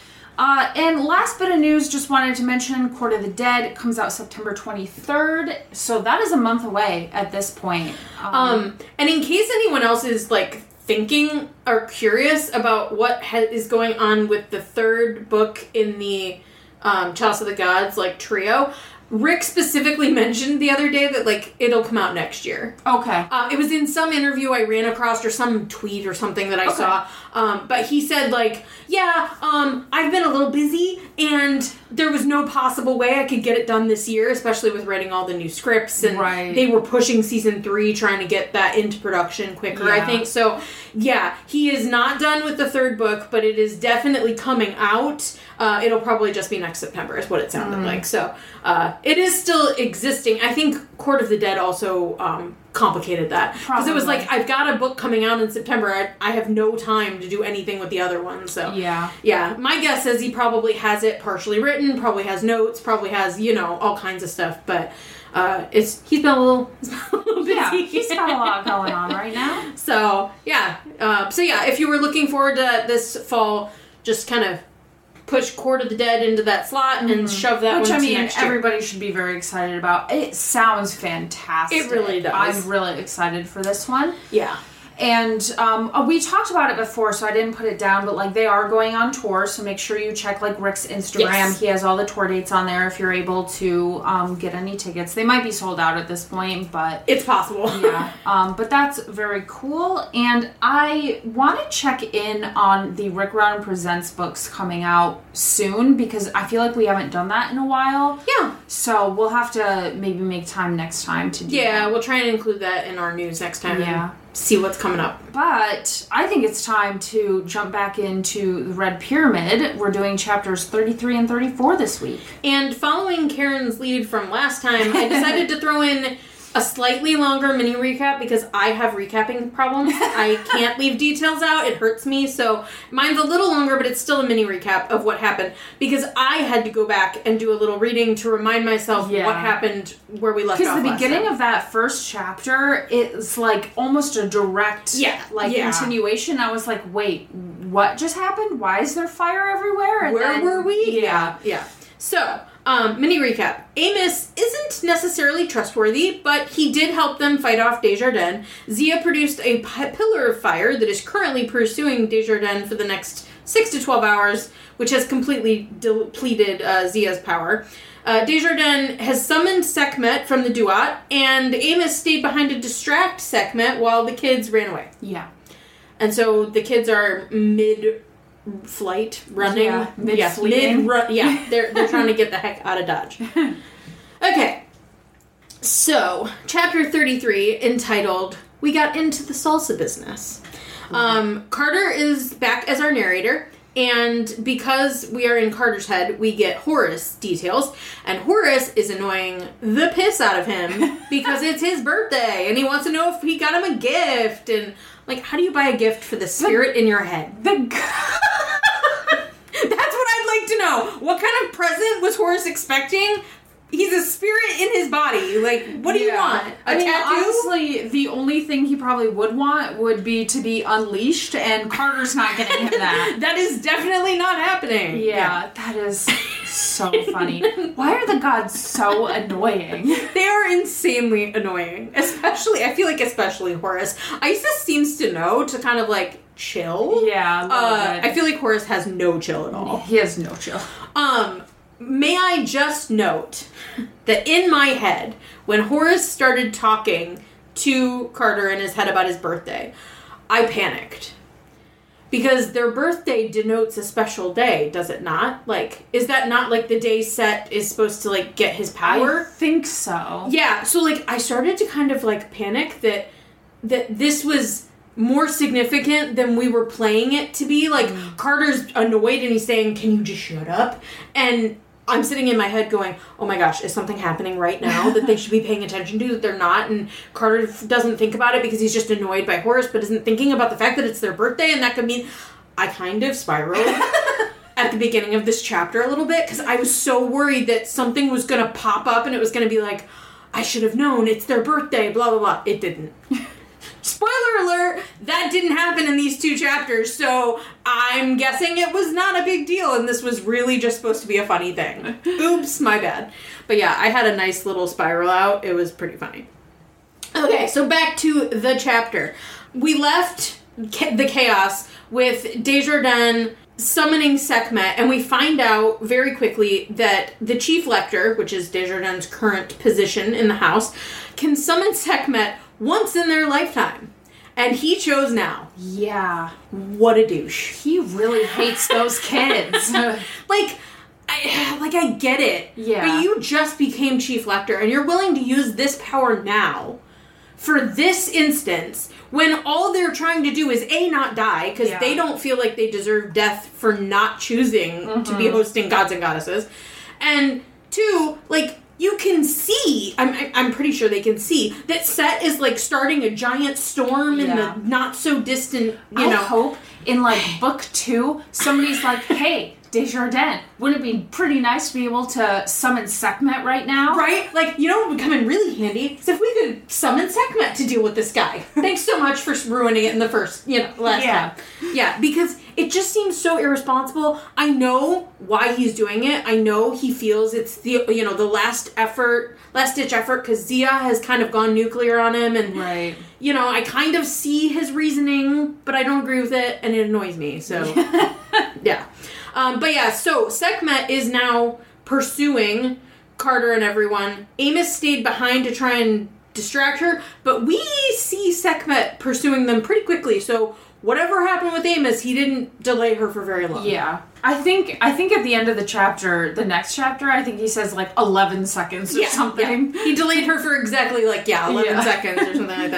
And last bit of news, just wanted to mention Court of the Dead comes out September 23rd, so that is a month away at this point. And in case anyone else is like thinking or curious about what is going on with the third book in the Chalice of the Gods like trio, Rick specifically mentioned the other day that, like, it'll come out next year. Okay. It was in some interview I ran across or some tweet or something that I saw. But he said, like, I've been a little busy and there was no possible way I could get it done this year, especially with writing all the new scripts. And they were pushing season 3, trying to get that into production quicker, I think. So, yeah, he is not done with the third book, but it is definitely coming out. It'll probably just be next September is what it sounded like. So, it is still existing. I think Court of the Dead also complicated that. Because it was like, I've got a book coming out in September. I have no time to do anything with the other one. So, yeah. My guess is he probably has it partially written, probably has notes, probably has, all kinds of stuff. But he's been a little busy. Yeah, he's got a lot going on right now. So, yeah. If you were looking forward to this fall, just kind of push Court of the Dead into that slot and shove that one to next year. Everybody should be very excited about. It sounds fantastic. It really does. I'm really excited for this one. Yeah. And we talked about it before, so I didn't put it down, but, like, they are going on tour, so make sure you check, like, Rick's Instagram. Yes. He has all the tour dates on there if you're able to get any tickets. They might be sold out at this point, but... It's possible. Yeah. But that's very cool. And I want to check in on the Rick Riordan Presents books coming out soon, because I feel like we haven't done that in a while. Yeah. So we'll have to maybe make time next time to do that. Yeah, we'll try and include that in our news next time. Yeah. see what's coming up. But I think it's time to jump back into the Red Pyramid. We're doing chapters 33 and 34 this week. And following Karen's lead from last time, I decided to throw in a slightly longer mini recap because I have recapping problems. I can't leave details out. It hurts me. So mine's a little longer, but it's still a mini recap of what happened because I had to go back and do a little reading to remind myself what happened where we left off. Because the beginning of that first chapter is like almost a direct continuation. I was like, wait, what just happened? Why is there fire everywhere? And where were we? Yeah. So, mini recap. Amos isn't necessarily trustworthy, but he did help them fight off Desjardins. Zia produced a pillar of fire that is currently pursuing Desjardins for the next 6 to 12 hours, which has completely depleted Zia's power. Desjardins has summoned Sekhmet from the Duat, and Amos stayed behind to distract Sekhmet while the kids ran away. Yeah. And so the kids are mid-flight, running. Mid-fleeting. They're trying to get the heck out of Dodge. Okay. So, chapter 33, entitled, We Got Into the Salsa Business. Carter is back as our narrator, and because we are in Carter's head, we get Horace details, and Horace is annoying the piss out of him because it's his birthday, and he wants to know if he got him a gift, and, like, how do you buy a gift for the spirit in your head? That's what I'd like to know. What kind of present was Horace expecting? He's a spirit in his body. Like, what do you want? A tattoo? Honestly, the only thing he probably would want would be to be unleashed, and Carter's not getting him that. That is definitely not happening. Yeah, that is so funny. Why are the gods so annoying? They are insanely annoying. Especially Horace. Isis seems to know to kind of, like, chill. Yeah, I feel like Horace has no chill at all. He has no chill. May I just note that in my head, when Horace started talking to Carter in his head about his birthday, I panicked. Because their birthday denotes a special day, does it not? Like, is that not, like, the day Set is supposed to, like, get his power? I think so. Yeah, so, like, I started to kind of, like, panic that this was more significant than we were playing it to be. Like, Carter's annoyed and he's saying, can you just shut up? And I'm sitting in my head going, oh my gosh, is something happening right now that they should be paying attention to that they're not? And Carter doesn't think about it because he's just annoyed by Horace, but isn't thinking about the fact that it's their birthday, and that could mean... I kind of spiraled at the beginning of this chapter a little bit because I was so worried that something was going to pop up and it was going to be like, I should have known, it's their birthday, blah, blah, blah. It didn't. Spoiler alert, that didn't happen in these 2 chapters, so I'm guessing it was not a big deal, and this was really just supposed to be a funny thing. Oops, my bad. But yeah, I had a nice little spiral out. It was pretty funny. Okay, so back to the chapter. We left the chaos with Desjardins summoning Sekhmet, and we find out very quickly that the Chief Lector, which is Desjardins' current position in the house, can summon Sekhmet once in their lifetime. And he chose now. Yeah. What a douche. He really hates those kids. I get it. Yeah. But you just became Chief Lector, and you're willing to use this power now for this instance when all they're trying to do is A, not die, because they don't feel like they deserve death for not choosing to be hosting gods and goddesses. And 2, like, you can see, I'm pretty sure they can see, that Set is, like, starting a giant storm in the not-so-distant, I hope in, like, book 2, somebody's like, hey, Desjardins, wouldn't it be pretty nice to be able to summon Sekhmet right now? Right? Like, you know what would come in really handy? Is if we could summon Sekhmet to deal with this guy. Thanks so much for ruining it in the last time. Yeah, because it just seems so irresponsible. I know why he's doing it. I know he feels it's the last-ditch effort, because Zia has kind of gone nuclear on him, and, I kind of see his reasoning, but I don't agree with it, and it annoys me, so, yeah. So Sekhmet is now pursuing Carter and everyone. Amos stayed behind to try and distract her, but we see Sekhmet pursuing them pretty quickly, so whatever happened with Amos, he didn't delay her for very long. Yeah. I think at the end of the next chapter, I think he says, like, 11 seconds or something. Yeah. He delayed her for exactly, 11 seconds or something like that.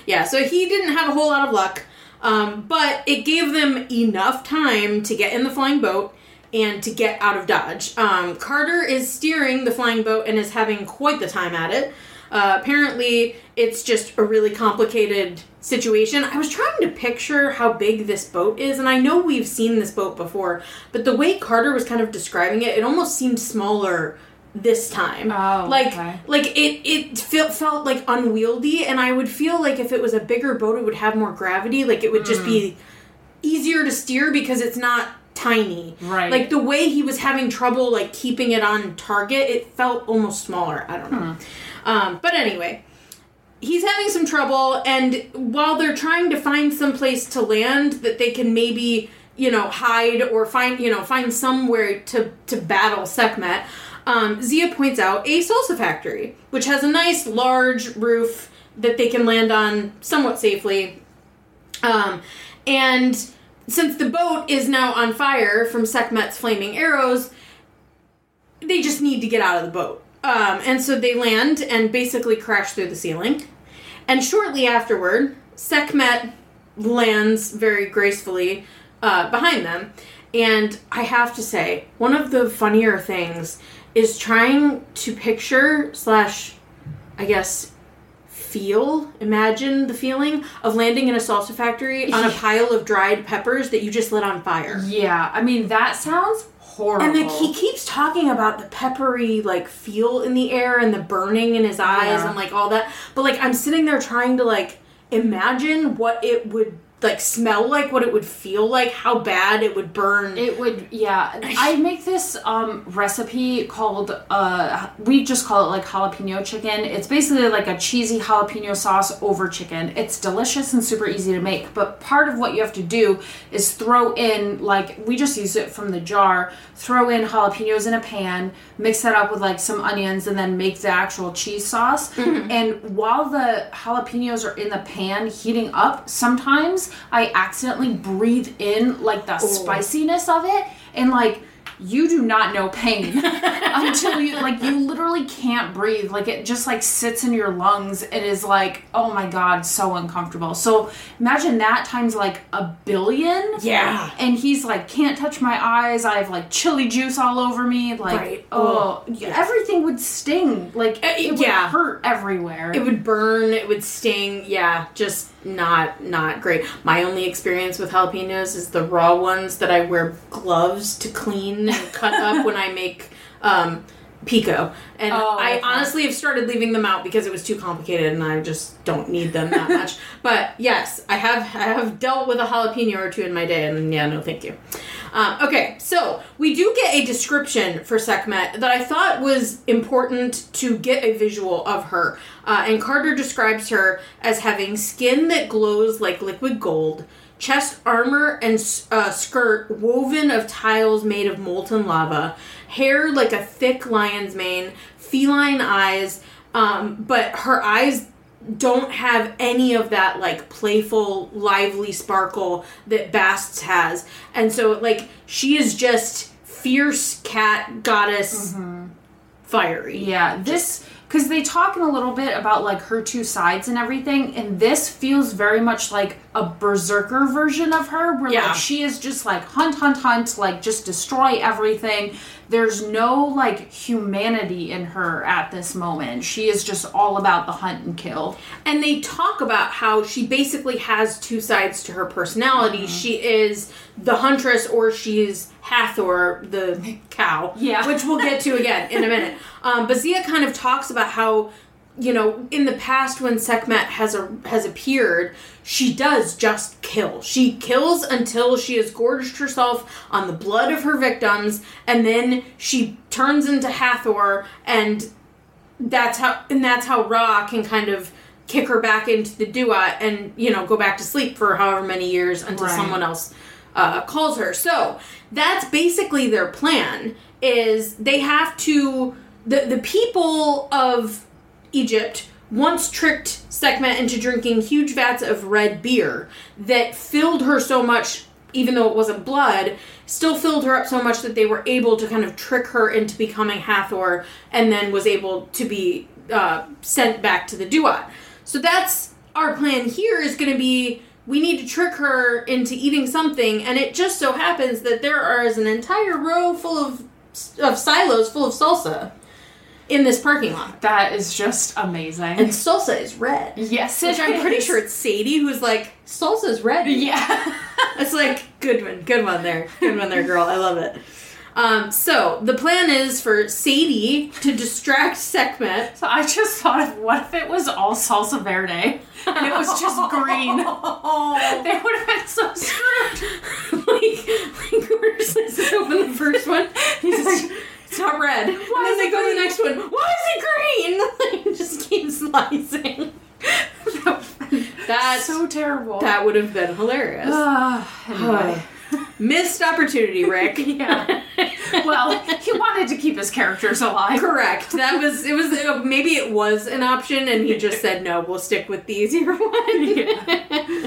Yeah, so he didn't have a whole lot of luck, but it gave them enough time to get in the flying boat and to get out of Dodge. Carter is steering the flying boat and is having quite the time at it. Apparently, it's just a really complicated situation. I was trying to picture how big this boat is, and I know we've seen this boat before, but the way Carter was kind of describing it, it almost seemed smaller this time. Oh, okay. Like it felt like unwieldy, and I would feel like if it was a bigger boat, it would have more gravity. Like it would just be easier to steer because it's not tiny. Right. Like the way he was having trouble like keeping it on target, it felt almost smaller. I don't know. But anyway, he's having some trouble, and while they're trying to find some place to land that they can maybe, hide or find somewhere to battle Sekhmet, Zia points out a salsa factory, which has a nice large roof that they can land on somewhat safely. And since the boat is now on fire from Sekhmet's flaming arrows, they just need to get out of the boat. And so they land and basically crash through the ceiling. And shortly afterward, Sekhmet lands very gracefully behind them. And I have to say, one of the funnier things is trying to picture imagine the feeling of landing in a salsa factory on a pile of dried peppers that you just lit on fire. Yeah, I mean, that sounds horrible. And he keeps talking about the peppery, feel in the air and the burning in his eyes and, all that. But, I'm sitting there trying to, imagine what it would, smell like, what it would feel like, how bad it would burn. It would, yeah. I make this recipe called, we just call it, jalapeno chicken. It's basically like a cheesy jalapeno sauce over chicken. It's delicious and super easy to make. But part of what you have to do is throw in, we just use it from the jar, throw in jalapenos in a pan, mix that up with, some onions, and then make the actual cheese sauce. Mm-hmm. And while the jalapenos are in the pan heating up, sometimes I accidentally breathe in the spiciness of it, and you do not know pain until you literally can't breathe. It just sits in your lungs and is oh my god, so uncomfortable. So imagine that times a billion. Yeah. And he's can't touch my eyes. I have chili juice all over me. Right. Everything would sting. It would hurt everywhere. It would burn. It would sting. Yeah. Just not great. My only experience with jalapenos is the raw ones that I wear gloves to clean and cut up when I make pico. And I honestly have started leaving them out because it was too complicated and I just don't need them that much. But yes, I have dealt with a jalapeno or two in my day, and no thank you. Okay, so we do get a description for Sekhmet that I thought was important to get a visual of her. And Carter describes her as having skin that glows like liquid gold, chest armor and skirt woven of tiles made of molten lava, hair like a thick lion's mane, feline eyes, but her eyes don't have any of that playful, lively sparkle that Bast's has. And so she is just fierce cat goddess fiery. Yeah, this, because they talk in a little bit about her two sides and everything, and this feels very much like a berserker version of her, where she is just hunt, just destroy everything. There's no humanity in her at this moment. She is just all about the hunt and kill. And they talk about how she basically has two sides to her personality. Mm-hmm. She is the huntress, or she's Hathor, the cow, which we'll get to again in a minute. But Zia kind of talks about how, in the past when Sekhmet has appeared, she does just kill. She kills until she has gorged herself on the blood of her victims, and then she turns into Hathor, and that's how Ra can kind of kick her back into the Duat and, go back to sleep for however many years until someone else calls her. So that's basically their plan, is they have to, the people of Egypt once tricked Sekhmet into drinking huge vats of red beer that filled her so much, even though it wasn't blood, still filled her up so much that they were able to kind of trick her into becoming Hathor, and then was able to be sent back to the Duat. So that's our plan here is going to be, we need to trick her into eating something, and it just so happens that there is an entire row full of silos full of salsa in this parking lot. That is just amazing. And salsa is red. Yes, Which I'm pretty sure it's Sadie who's like, salsa's red. Yeah. It's like, good one there. Good one there, girl. I love it. So, the plan is for Sadie to distract Sekhmet. So I just thought of, what if it was all salsa verde? And it was just green. They would have been so screwed. like we're just like, open the first one. He's like, it's not red. And then they go to the next one. Why is it green? Like, just keep slicing. That's so terrible. That would have been hilarious. Anyway. Missed opportunity, Rick. Yeah. Well, he wanted to keep his characters alive. Correct. Maybe it was an option and he just said, no, we'll stick with the easier one. Yeah.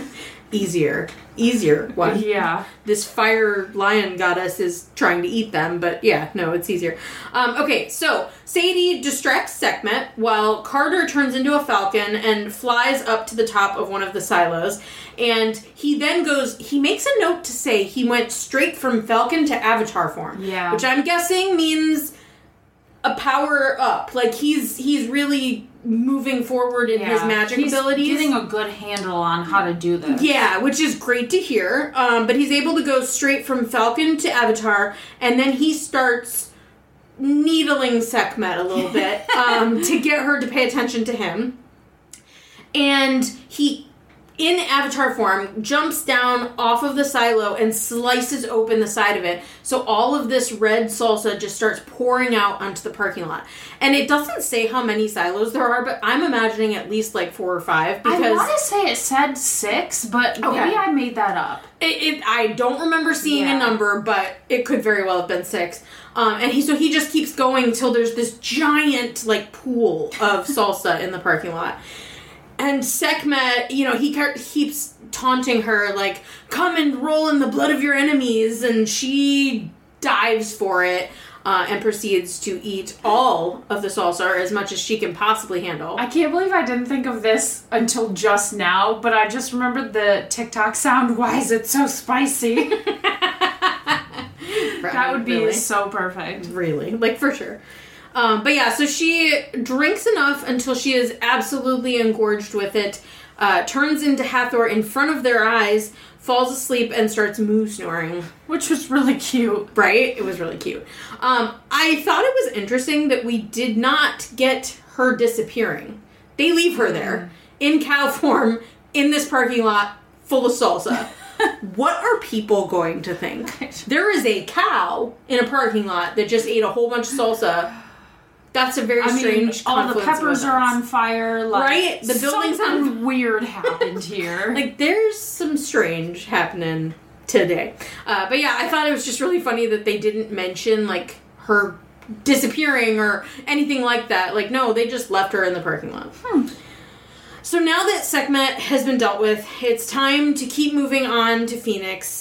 Easier one. Yeah. This fire lion goddess is trying to eat them, but yeah, no, it's easier. Okay, so Sadie distracts Sekhmet while Carter turns into a falcon and flies up to the top of one of the silos. And he then he makes a note to say he went straight from falcon to avatar form. Yeah. Which I'm guessing means a power up. Like, he's really moving forward in his magic abilities. He's getting a good handle on how to do this. Yeah, which is great to hear. But he's able to go straight from Falcon to Avatar, and then he starts needling Sekhmet a little bit to get her to pay attention to him. And he, in Avatar form, jumps down off of the silo and slices open the side of it. So all of this red salsa just starts pouring out onto the parking lot. And it doesn't say how many silos there are, but I'm imagining at least like 4 or 5. Because I want to say it said 6, but maybe I made that up. I don't remember seeing a number, but it could very well have been 6. And he just keeps going till there's this giant like pool of salsa in the parking lot. And Sekhmet, he keeps taunting her, like, come and roll in the blood of your enemies. And she dives for it and proceeds to eat all of the salsa, or as much as she can possibly handle. I can't believe I didn't think of this until just now, but I just remembered the TikTok sound, why is it so spicy? That would be so perfect. Really, like, for sure. But yeah, so she drinks enough until she is absolutely engorged with it, turns into Hathor in front of their eyes, falls asleep, and starts moo snoring. Which was really cute. Right? It was really cute. I thought it was interesting that we did not get her disappearing. They leave her there, in cow form, in this parking lot, full of salsa. What are people going to think? There is a cow in a parking lot that just ate a whole bunch of salsa. That's a very strange all the peppers are on fire. Like, right? The building's something weird happened here. Like, there's some strange happening today. But yeah, I thought it was just really funny that they didn't mention, like, her disappearing or anything like that. Like, no, they just left her in the parking lot. So now that Sekhmet has been dealt with, it's time to keep moving on to Phoenix.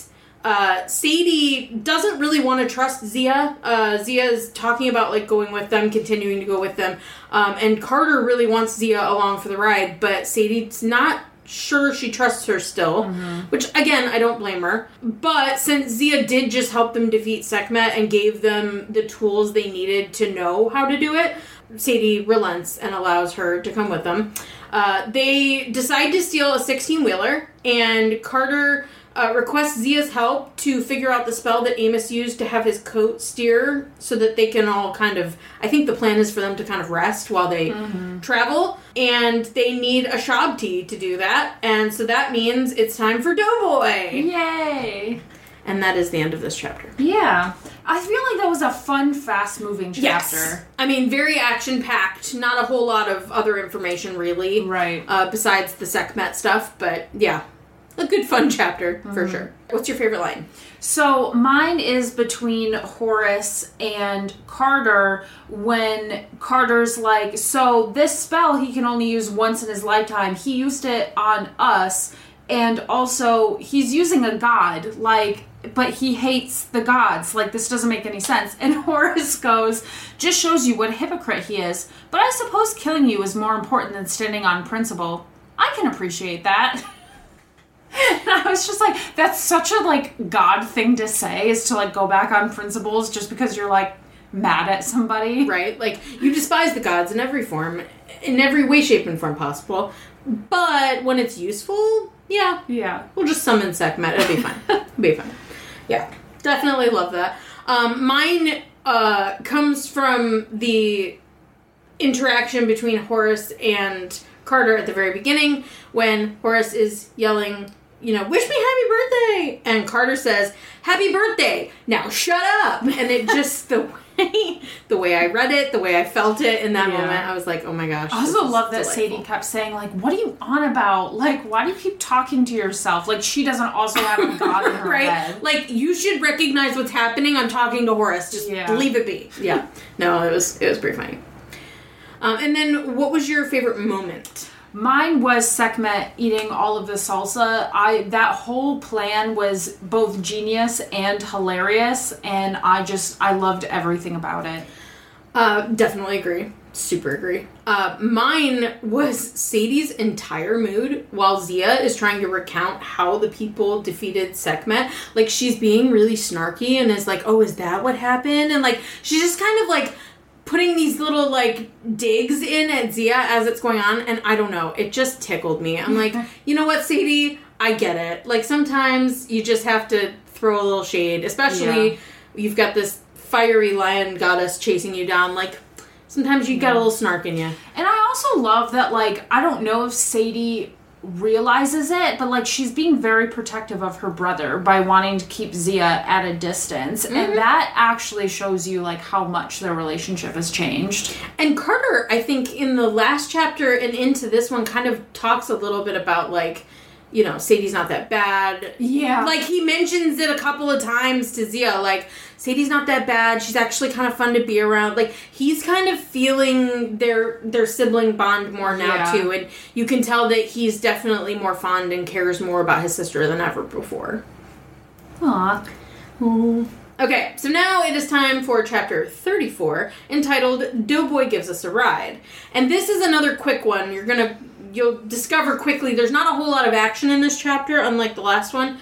Sadie doesn't really want to trust Zia. Zia is talking about, like, going with them, continuing to go with them. And Carter really wants Zia along for the ride, but Sadie's not sure she trusts her still. Which, again, I don't blame her. But since Zia did just help them defeat Sekhmet and gave them the tools they needed to know how to do it, Sadie relents and allows her to come with them. They decide to steal a 16-wheeler, and Carter requests Zia's help to figure out the spell that Amos used to have his coat steer so that they can all kind of... I think the plan is for them to kind of rest while they travel, and they need a Shabti to do that, and so that means it's time for Doughboy! Yay! And that is the end of this chapter. Yeah. I feel like that was a fun, fast-moving chapter. Yes. I mean, very action-packed. Not a whole lot of other information, really. Right. Besides the Sekhmet stuff. But, yeah. A good, fun chapter, for sure. What's your favorite line? So, mine is between Horace and Carter when Carter's like, so this spell he can only use once in his lifetime. He used it on us. And also, he's using a god, like... but he hates the gods. Like, this doesn't make any sense. And Horace goes, just shows you what a hypocrite he is. But I suppose killing you is more important than standing on principle. I can appreciate that. And I was just like, that's such a, like, God thing to say, is to, like, go back on principles just because you're, like, mad at somebody. Right? Like, you despise the gods in every form, in every way, shape, and form possible. But when it's useful, yeah. We'll just summon Sekhmet. It'll be fine. It'll be fine. Yeah. Definitely love that. Mine comes from the interaction between Horace and Carter at the very beginning, when Horace is yelling, you know, wish me happy birthday! And Carter says, happy birthday! Now shut up! And it just, the way I read it, the way I felt it in that moment, I was like, oh my gosh. I also love that delightful. Sadie kept saying, like, what are you on about? Like, why do you keep talking to yourself? Like, she doesn't also have a God in her right? head. Like, you should recognize what's happening. I'm talking to Horace. Just leave it be. Yeah. No, it was pretty funny. And then, what was your favorite moment? Mine was Sekhmet eating all of the salsa. That whole plan was both genius and hilarious, and I loved everything about it. Definitely agree. Super agree. Mine was Sadie's entire mood while Zia is trying to recount how the people defeated Sekhmet. Like, she's being really snarky and is like, oh, is that what happened? And, like, she's just kind of, like, putting these little, like, digs in at Zia as it's going on, and I don't know, it just tickled me. I'm like, you know what, Sadie? I get it. Like, sometimes you just have to throw a little shade, especially you've got this fiery lion goddess chasing you down. Like, sometimes you got a little snark in you. And I also love that, like, I don't know if Sadie realizes it, but, like, she's being very protective of her brother by wanting to keep Zia at a distance, and that actually shows you, like, how much their relationship has changed. And Carter, I think, in the last chapter and into this one, kind of talks a little bit about, like, you know, Sadie's not that bad. Yeah. Like, he mentions it a couple of times to Zia, like, Sadie's not that bad, she's actually kind of fun to be around. Like, he's kind of feeling their sibling bond more now, too. And you can tell that he's definitely more fond and cares more about his sister than ever before. Aw. Okay, so now it is time for chapter 34, entitled Doughboy Gives Us a Ride. And this is another quick one. You'll discover quickly there's not a whole lot of action in this chapter, unlike the last one.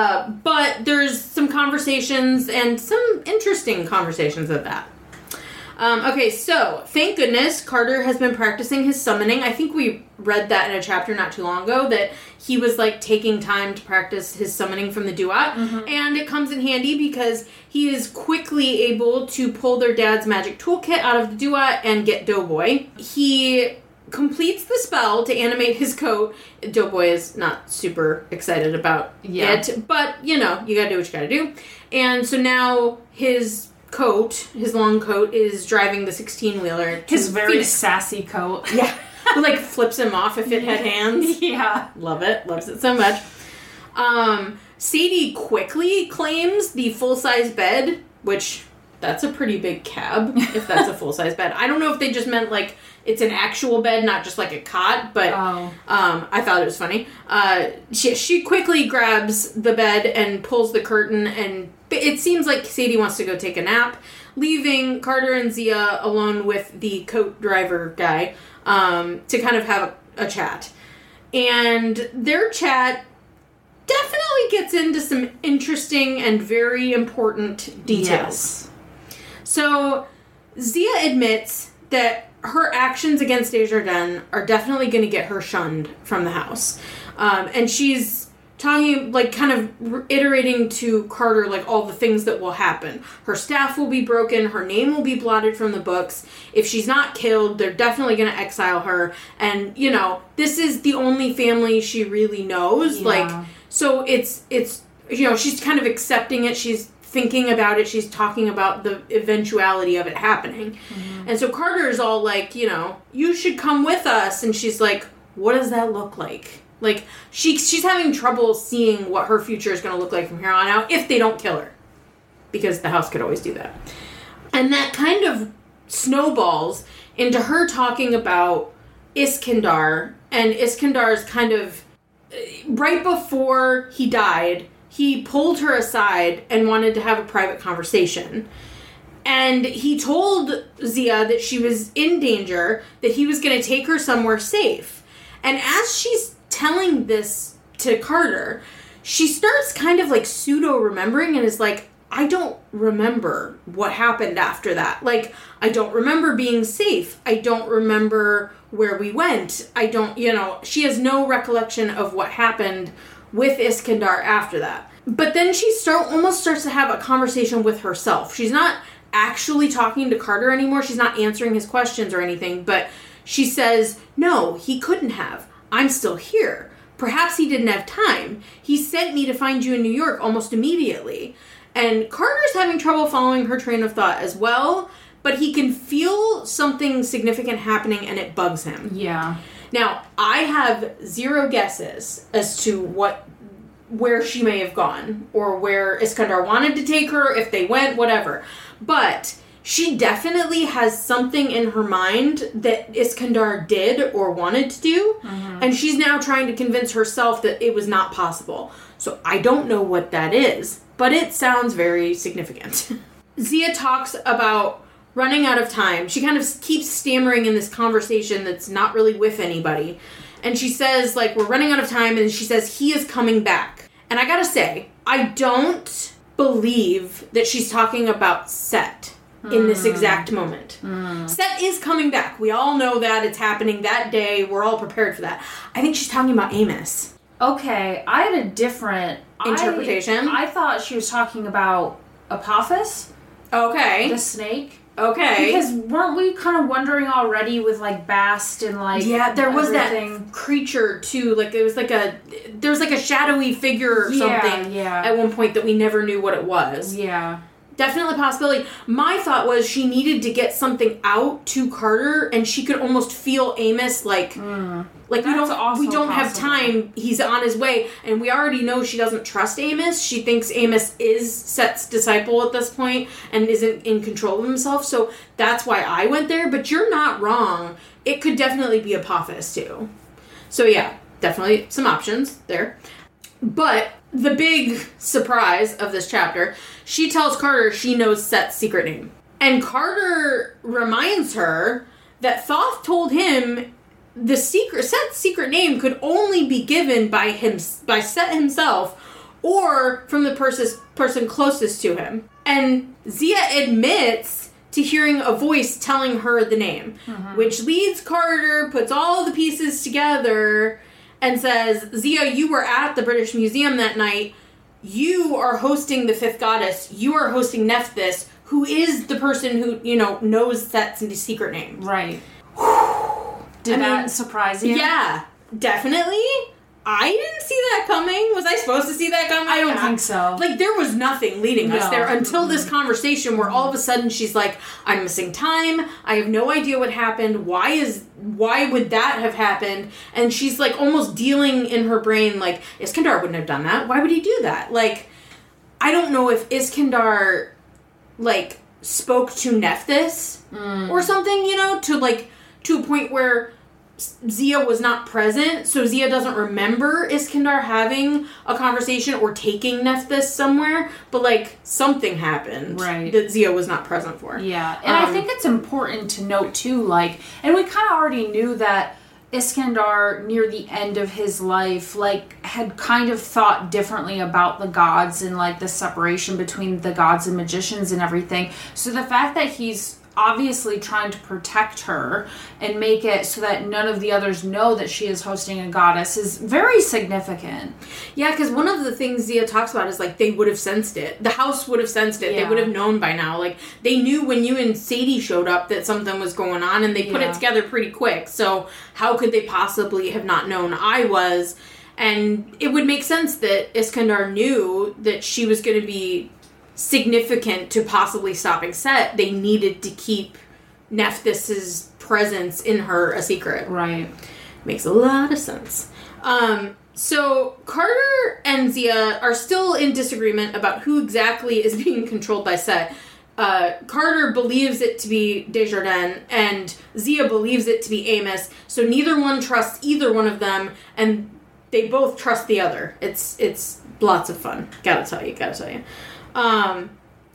But there's some conversations, and some interesting conversations at that. Okay, so, thank goodness, Carter has been practicing his summoning. I think we read that in a chapter not too long ago, that he was, like, taking time to practice his summoning from the Duat. And it comes in handy because he is quickly able to pull their dad's magic toolkit out of the Duat and get Doughboy. He completes the spell to animate his coat. Doughboy is not super excited about it, but, you know, you gotta do what you gotta do. And so now his long coat, is driving the 16-wheeler. His very sassy coat. Yeah. Like, flips him off if it had hands. Yeah. Love it. Loves it so much. Sadie quickly claims the full-size bed, which, that's a pretty big cab, if that's a full-size bed. I don't know if they just meant, like, it's an actual bed, not just like a cot, but I thought it was funny. She quickly grabs the bed and pulls the curtain, and it seems like Sadie wants to go take a nap, leaving Carter and Zia alone with the coat driver guy to kind of have a chat. And their chat definitely gets into some interesting and very important details. Yes. So, Zia admits that her actions against Desjardins are definitely going to get her shunned from the house. And she's talking, like, kind of iterating to Carter, like, all the things that will happen. Her staff will be broken. Her name will be blotted from the books. If she's not killed, they're definitely going to exile her. And, you know, this is the only family she really knows. Yeah. Like, so it's, you know, she's kind of accepting it. She's thinking about it. She's talking about the eventuality of it happening. And so Carter's all like, you know, you should come with us. And she's like, what does that look like? Like, she's having trouble seeing what her future is going to look like from here on out if they don't kill her. Because the house could always do that. And that kind of snowballs into her talking about Iskandar. And Iskandar's kind of, right before he died, he pulled her aside and wanted to have a private conversation. And he told Zia that she was in danger, that he was going to take her somewhere safe. And as she's telling this to Carter, she starts kind of like pseudo-remembering and is like, I don't remember what happened after that. Like, I don't remember being safe. I don't remember where we went. I don't, she has no recollection of what happened with Iskandar after that. But then she almost starts to have a conversation with herself. She's not actually talking to Carter anymore. She's not answering his questions or anything, but she says, no, he couldn't have. I'm still here. Perhaps he didn't have time. He sent me to find you in New York almost immediately. And Carter's having trouble following her train of thought as well, but he can feel something significant happening and it bugs him. Yeah. Now, I have zero guesses as to where she may have gone or where Iskandar wanted to take her, if they went, whatever. But she definitely has something in her mind that Iskandar did or wanted to do, and she's now trying to convince herself that it was not possible. So I don't know what that is, but it sounds very significant. Zia talks about running out of time. She kind of keeps stammering in this conversation that's not really with anybody. And she says, like, we're running out of time, and she says, he is coming back. And I gotta say, I don't believe that she's talking about Set in this exact moment. Set is coming back. We all know that. It's happening that day. We're all prepared for that. I think she's talking about Amos. Okay, I had a different interpretation. I thought she was talking about Apophis. Okay. The snake. Okay. Because weren't we kind of wondering already with, like, Bast and, like, yeah, there was everything? That creature, too. Like, there was like a shadowy figure or something at one point that we never knew what it was. Yeah. Definitely a possibility. My thought was she needed to get something out to Carter, and she could almost feel Amos, like we don't have time. He's on his way, and we already know she doesn't trust Amos. She thinks Amos is Set's disciple at this point and isn't in control of himself. So that's why I went there. But you're not wrong. It could definitely be Apophis too. So yeah, definitely some options there. But the big surprise of this chapter, she tells Carter she knows Set's secret name. And Carter reminds her that Thoth told him Set's secret name could only be given by Set himself or from the person closest to him. And Zia admits to hearing a voice telling her the name, which leads Carter, puts all the pieces together, and says, Zia, you were at the British Museum that night. You are hosting the fifth goddess. You are hosting Nephthys, who is the person who, knows Set's secret name. Right. Did that surprise you? Yeah, definitely. I didn't see that coming. Was I supposed to see that coming? I don't think so. Like, there was nothing leading us there until this conversation where all of a sudden she's like, I'm missing time. I have no idea what happened. Why would that have happened? And she's like almost dealing in her brain like, Iskandar wouldn't have done that. Why would he do that? Like, I don't know if Iskandar, like, spoke to Nephthys or something, to a point where Zia was not present, so Zia doesn't remember Iskandar having a conversation or taking Nephthys somewhere, but, like, something happened that Zia was not present for. Yeah, and I think it's important to note, too, like, and we kind of already knew that Iskandar, near the end of his life, like, had kind of thought differently about the gods and, like, the separation between the gods and magicians and everything. So the fact that he's obviously trying to protect her and make it so that none of the others know that she is hosting a goddess is very significant. Yeah, because one of the things Zia talks about is, like, they would have sensed it. The house would have sensed it. Yeah. They would have known by now. Like, they knew when you and Sadie showed up that something was going on, and they put it together pretty quick. So how could they possibly have not known I was? And it would make sense that Iskandar knew that she was going to be significant to possibly stopping Set. They needed to keep Nephthys's presence in her a secret. Right. Makes a lot of sense. So Carter and Zia are still in disagreement about who exactly is being controlled by Set. Carter believes it to be Desjardins, and Zia believes it to be Amos, so neither one trusts either one of them, and they both trust the other. It's lots of fun. Gotta tell you.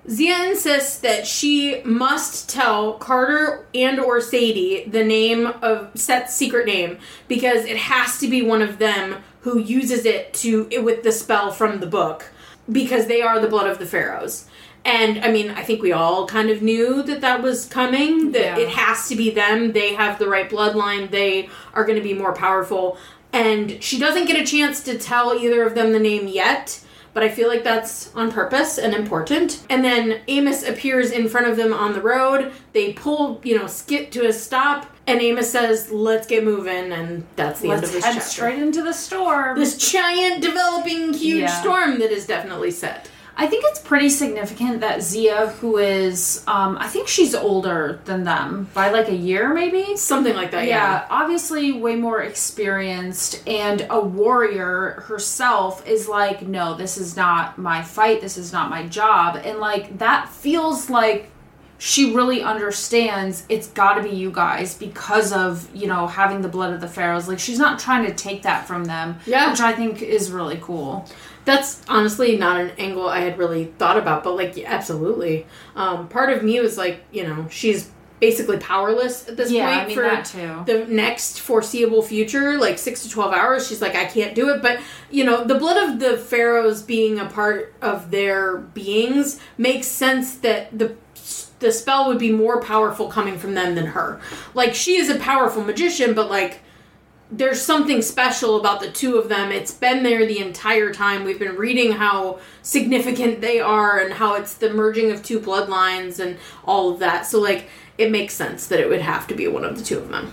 Zia insists that she must tell Carter and or Sadie the name of Set's secret name because it has to be one of them who uses it with the spell from the book because they are the blood of the pharaohs. And, I mean, I think we all kind of knew that was coming, that it has to be them. They have the right bloodline. They are going to be more powerful. And she doesn't get a chance to tell either of them the name yet, but I feel like that's on purpose and important. And then Amos appears in front of them on the road. They pull, skip to a stop, and Amos says, let's get moving, and that's the end of this chapter. Let's head straight into the storm. This giant, developing, huge storm that is definitely set. I think it's pretty significant that Zia, who is, I think she's older than them by like a year, maybe? Something like that, yeah. Obviously way more experienced, and a warrior herself is like, no, this is not my fight, this is not my job. And like, that feels like she really understands it's got to be you guys because of, having the blood of the pharaohs. Like, she's not trying to take that from them, which I think is really cool. That's honestly not an angle I had really thought about, but, like, yeah, absolutely. Part of me was like, she's basically powerless at this point for that too. The next foreseeable future, like 6 to 12 hours. She's like, I can't do it. But, the blood of the pharaohs being a part of their beings makes sense that the spell would be more powerful coming from them than her. Like, she is a powerful magician, but, like, there's something special about the two of them. It's been there the entire time. We've been reading how significant they are and how it's the merging of two bloodlines and all of that. So, like, it makes sense that it would have to be one of the two of them.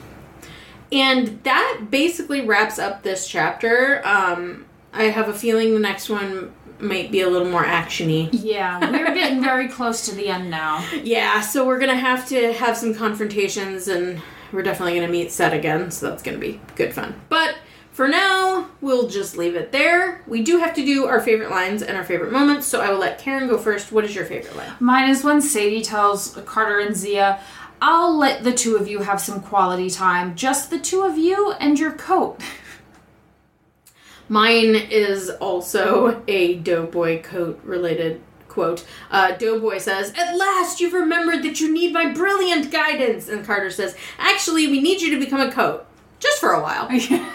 And that basically wraps up this chapter. I have a feeling the next one might be a little more action-y. Yeah, we're getting very close to the end now. Yeah, so we're going to have some confrontations, and we're definitely going to meet Set again, so that's going to be good fun. But for now, we'll just leave it there. We do have to do our favorite lines and our favorite moments, so I will let Karen go first. What is your favorite line? Mine is when Sadie tells Carter and Zia, I'll let the two of you have some quality time. Just the two of you and your coat. Mine is also a Doughboy coat-related quote. Doughboy says, "At last you've remembered that you need my brilliant guidance." And Carter says, "Actually, we need you to become a coat. Just for a while."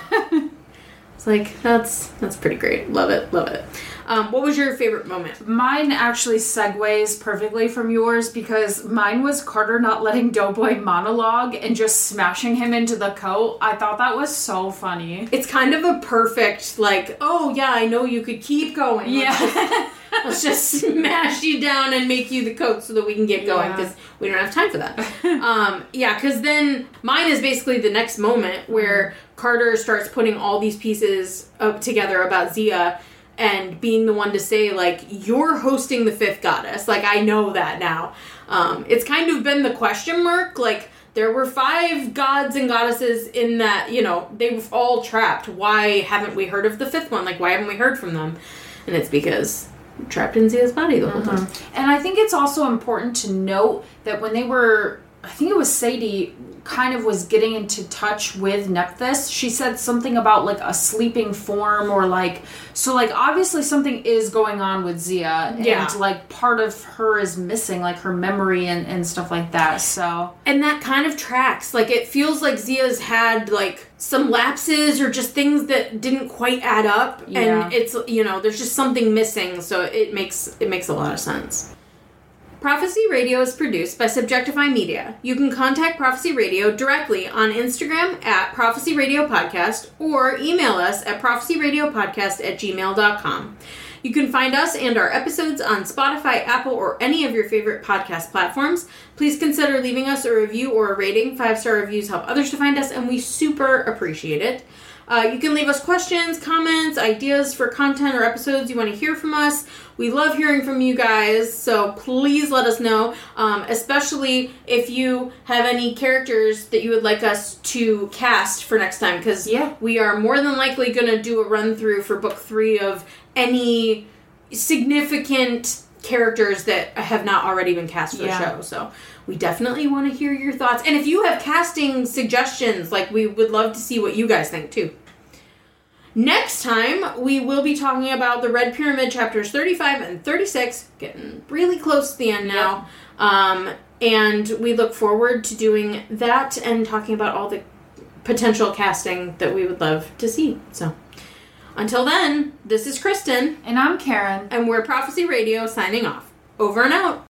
It's like, that's pretty great. Love it, love it. What was your favorite moment? Mine actually segues perfectly from yours because mine was Carter not letting Doughboy monologue and just smashing him into the coat. I thought that was so funny. It's kind of a perfect, like, oh yeah, I know you could keep going. Yeah. Let's just smash you down and make you the coat so that we can get going because we don't have time for that. Because then mine is basically the next moment where Carter starts putting all these pieces together about Zia and being the one to say, like, you're hosting the fifth goddess. Like, I know that now. It's kind of been the question mark. Like, there were 5 gods and goddesses in that, they were all trapped. Why haven't we heard of the 5th one? Like, why haven't we heard from them? And it's because trapped in Zia's body the whole time. And I think it's also important to note that when they were, I think it was Sadie, kind of was getting into touch with Nephthys, she said something about like a sleeping form or like, so like obviously something is going on with Zia and like part of her is missing, like her memory and stuff like that. So, and that kind of tracks. Like, it feels like Zia's had like some lapses or just things that didn't quite add up, and it's, there's just something missing, so it makes a lot of sense. Prophecy Radio is produced by Subjectify Media. You can contact Prophecy Radio directly on Instagram at Prophecy Radio Podcast or email us at prophecyradiopodcast@gmail.com. You can find us and our episodes on Spotify, Apple, or any of your favorite podcast platforms. Please consider leaving us a review or a rating. 5-star reviews help others to find us, and we super appreciate it. You can leave us questions, comments, ideas for content or episodes you want to hear from us. We love hearing from you guys, so please let us know, especially if you have any characters that you would like us to cast for next time, because we are more than likely going to do a run-through for Book 3 of any significant characters that have not already been cast for the show, so we definitely want to hear your thoughts. And if you have casting suggestions, like, we would love to see what you guys think, too. Next time, we will be talking about the Red Pyramid chapters 35 and 36, getting really close to the end now. And we look forward to doing that and talking about all the potential casting that we would love to see. So, until then, this is Kristen. And I'm Karen. And we're Prophecy Radio signing off. Over and out.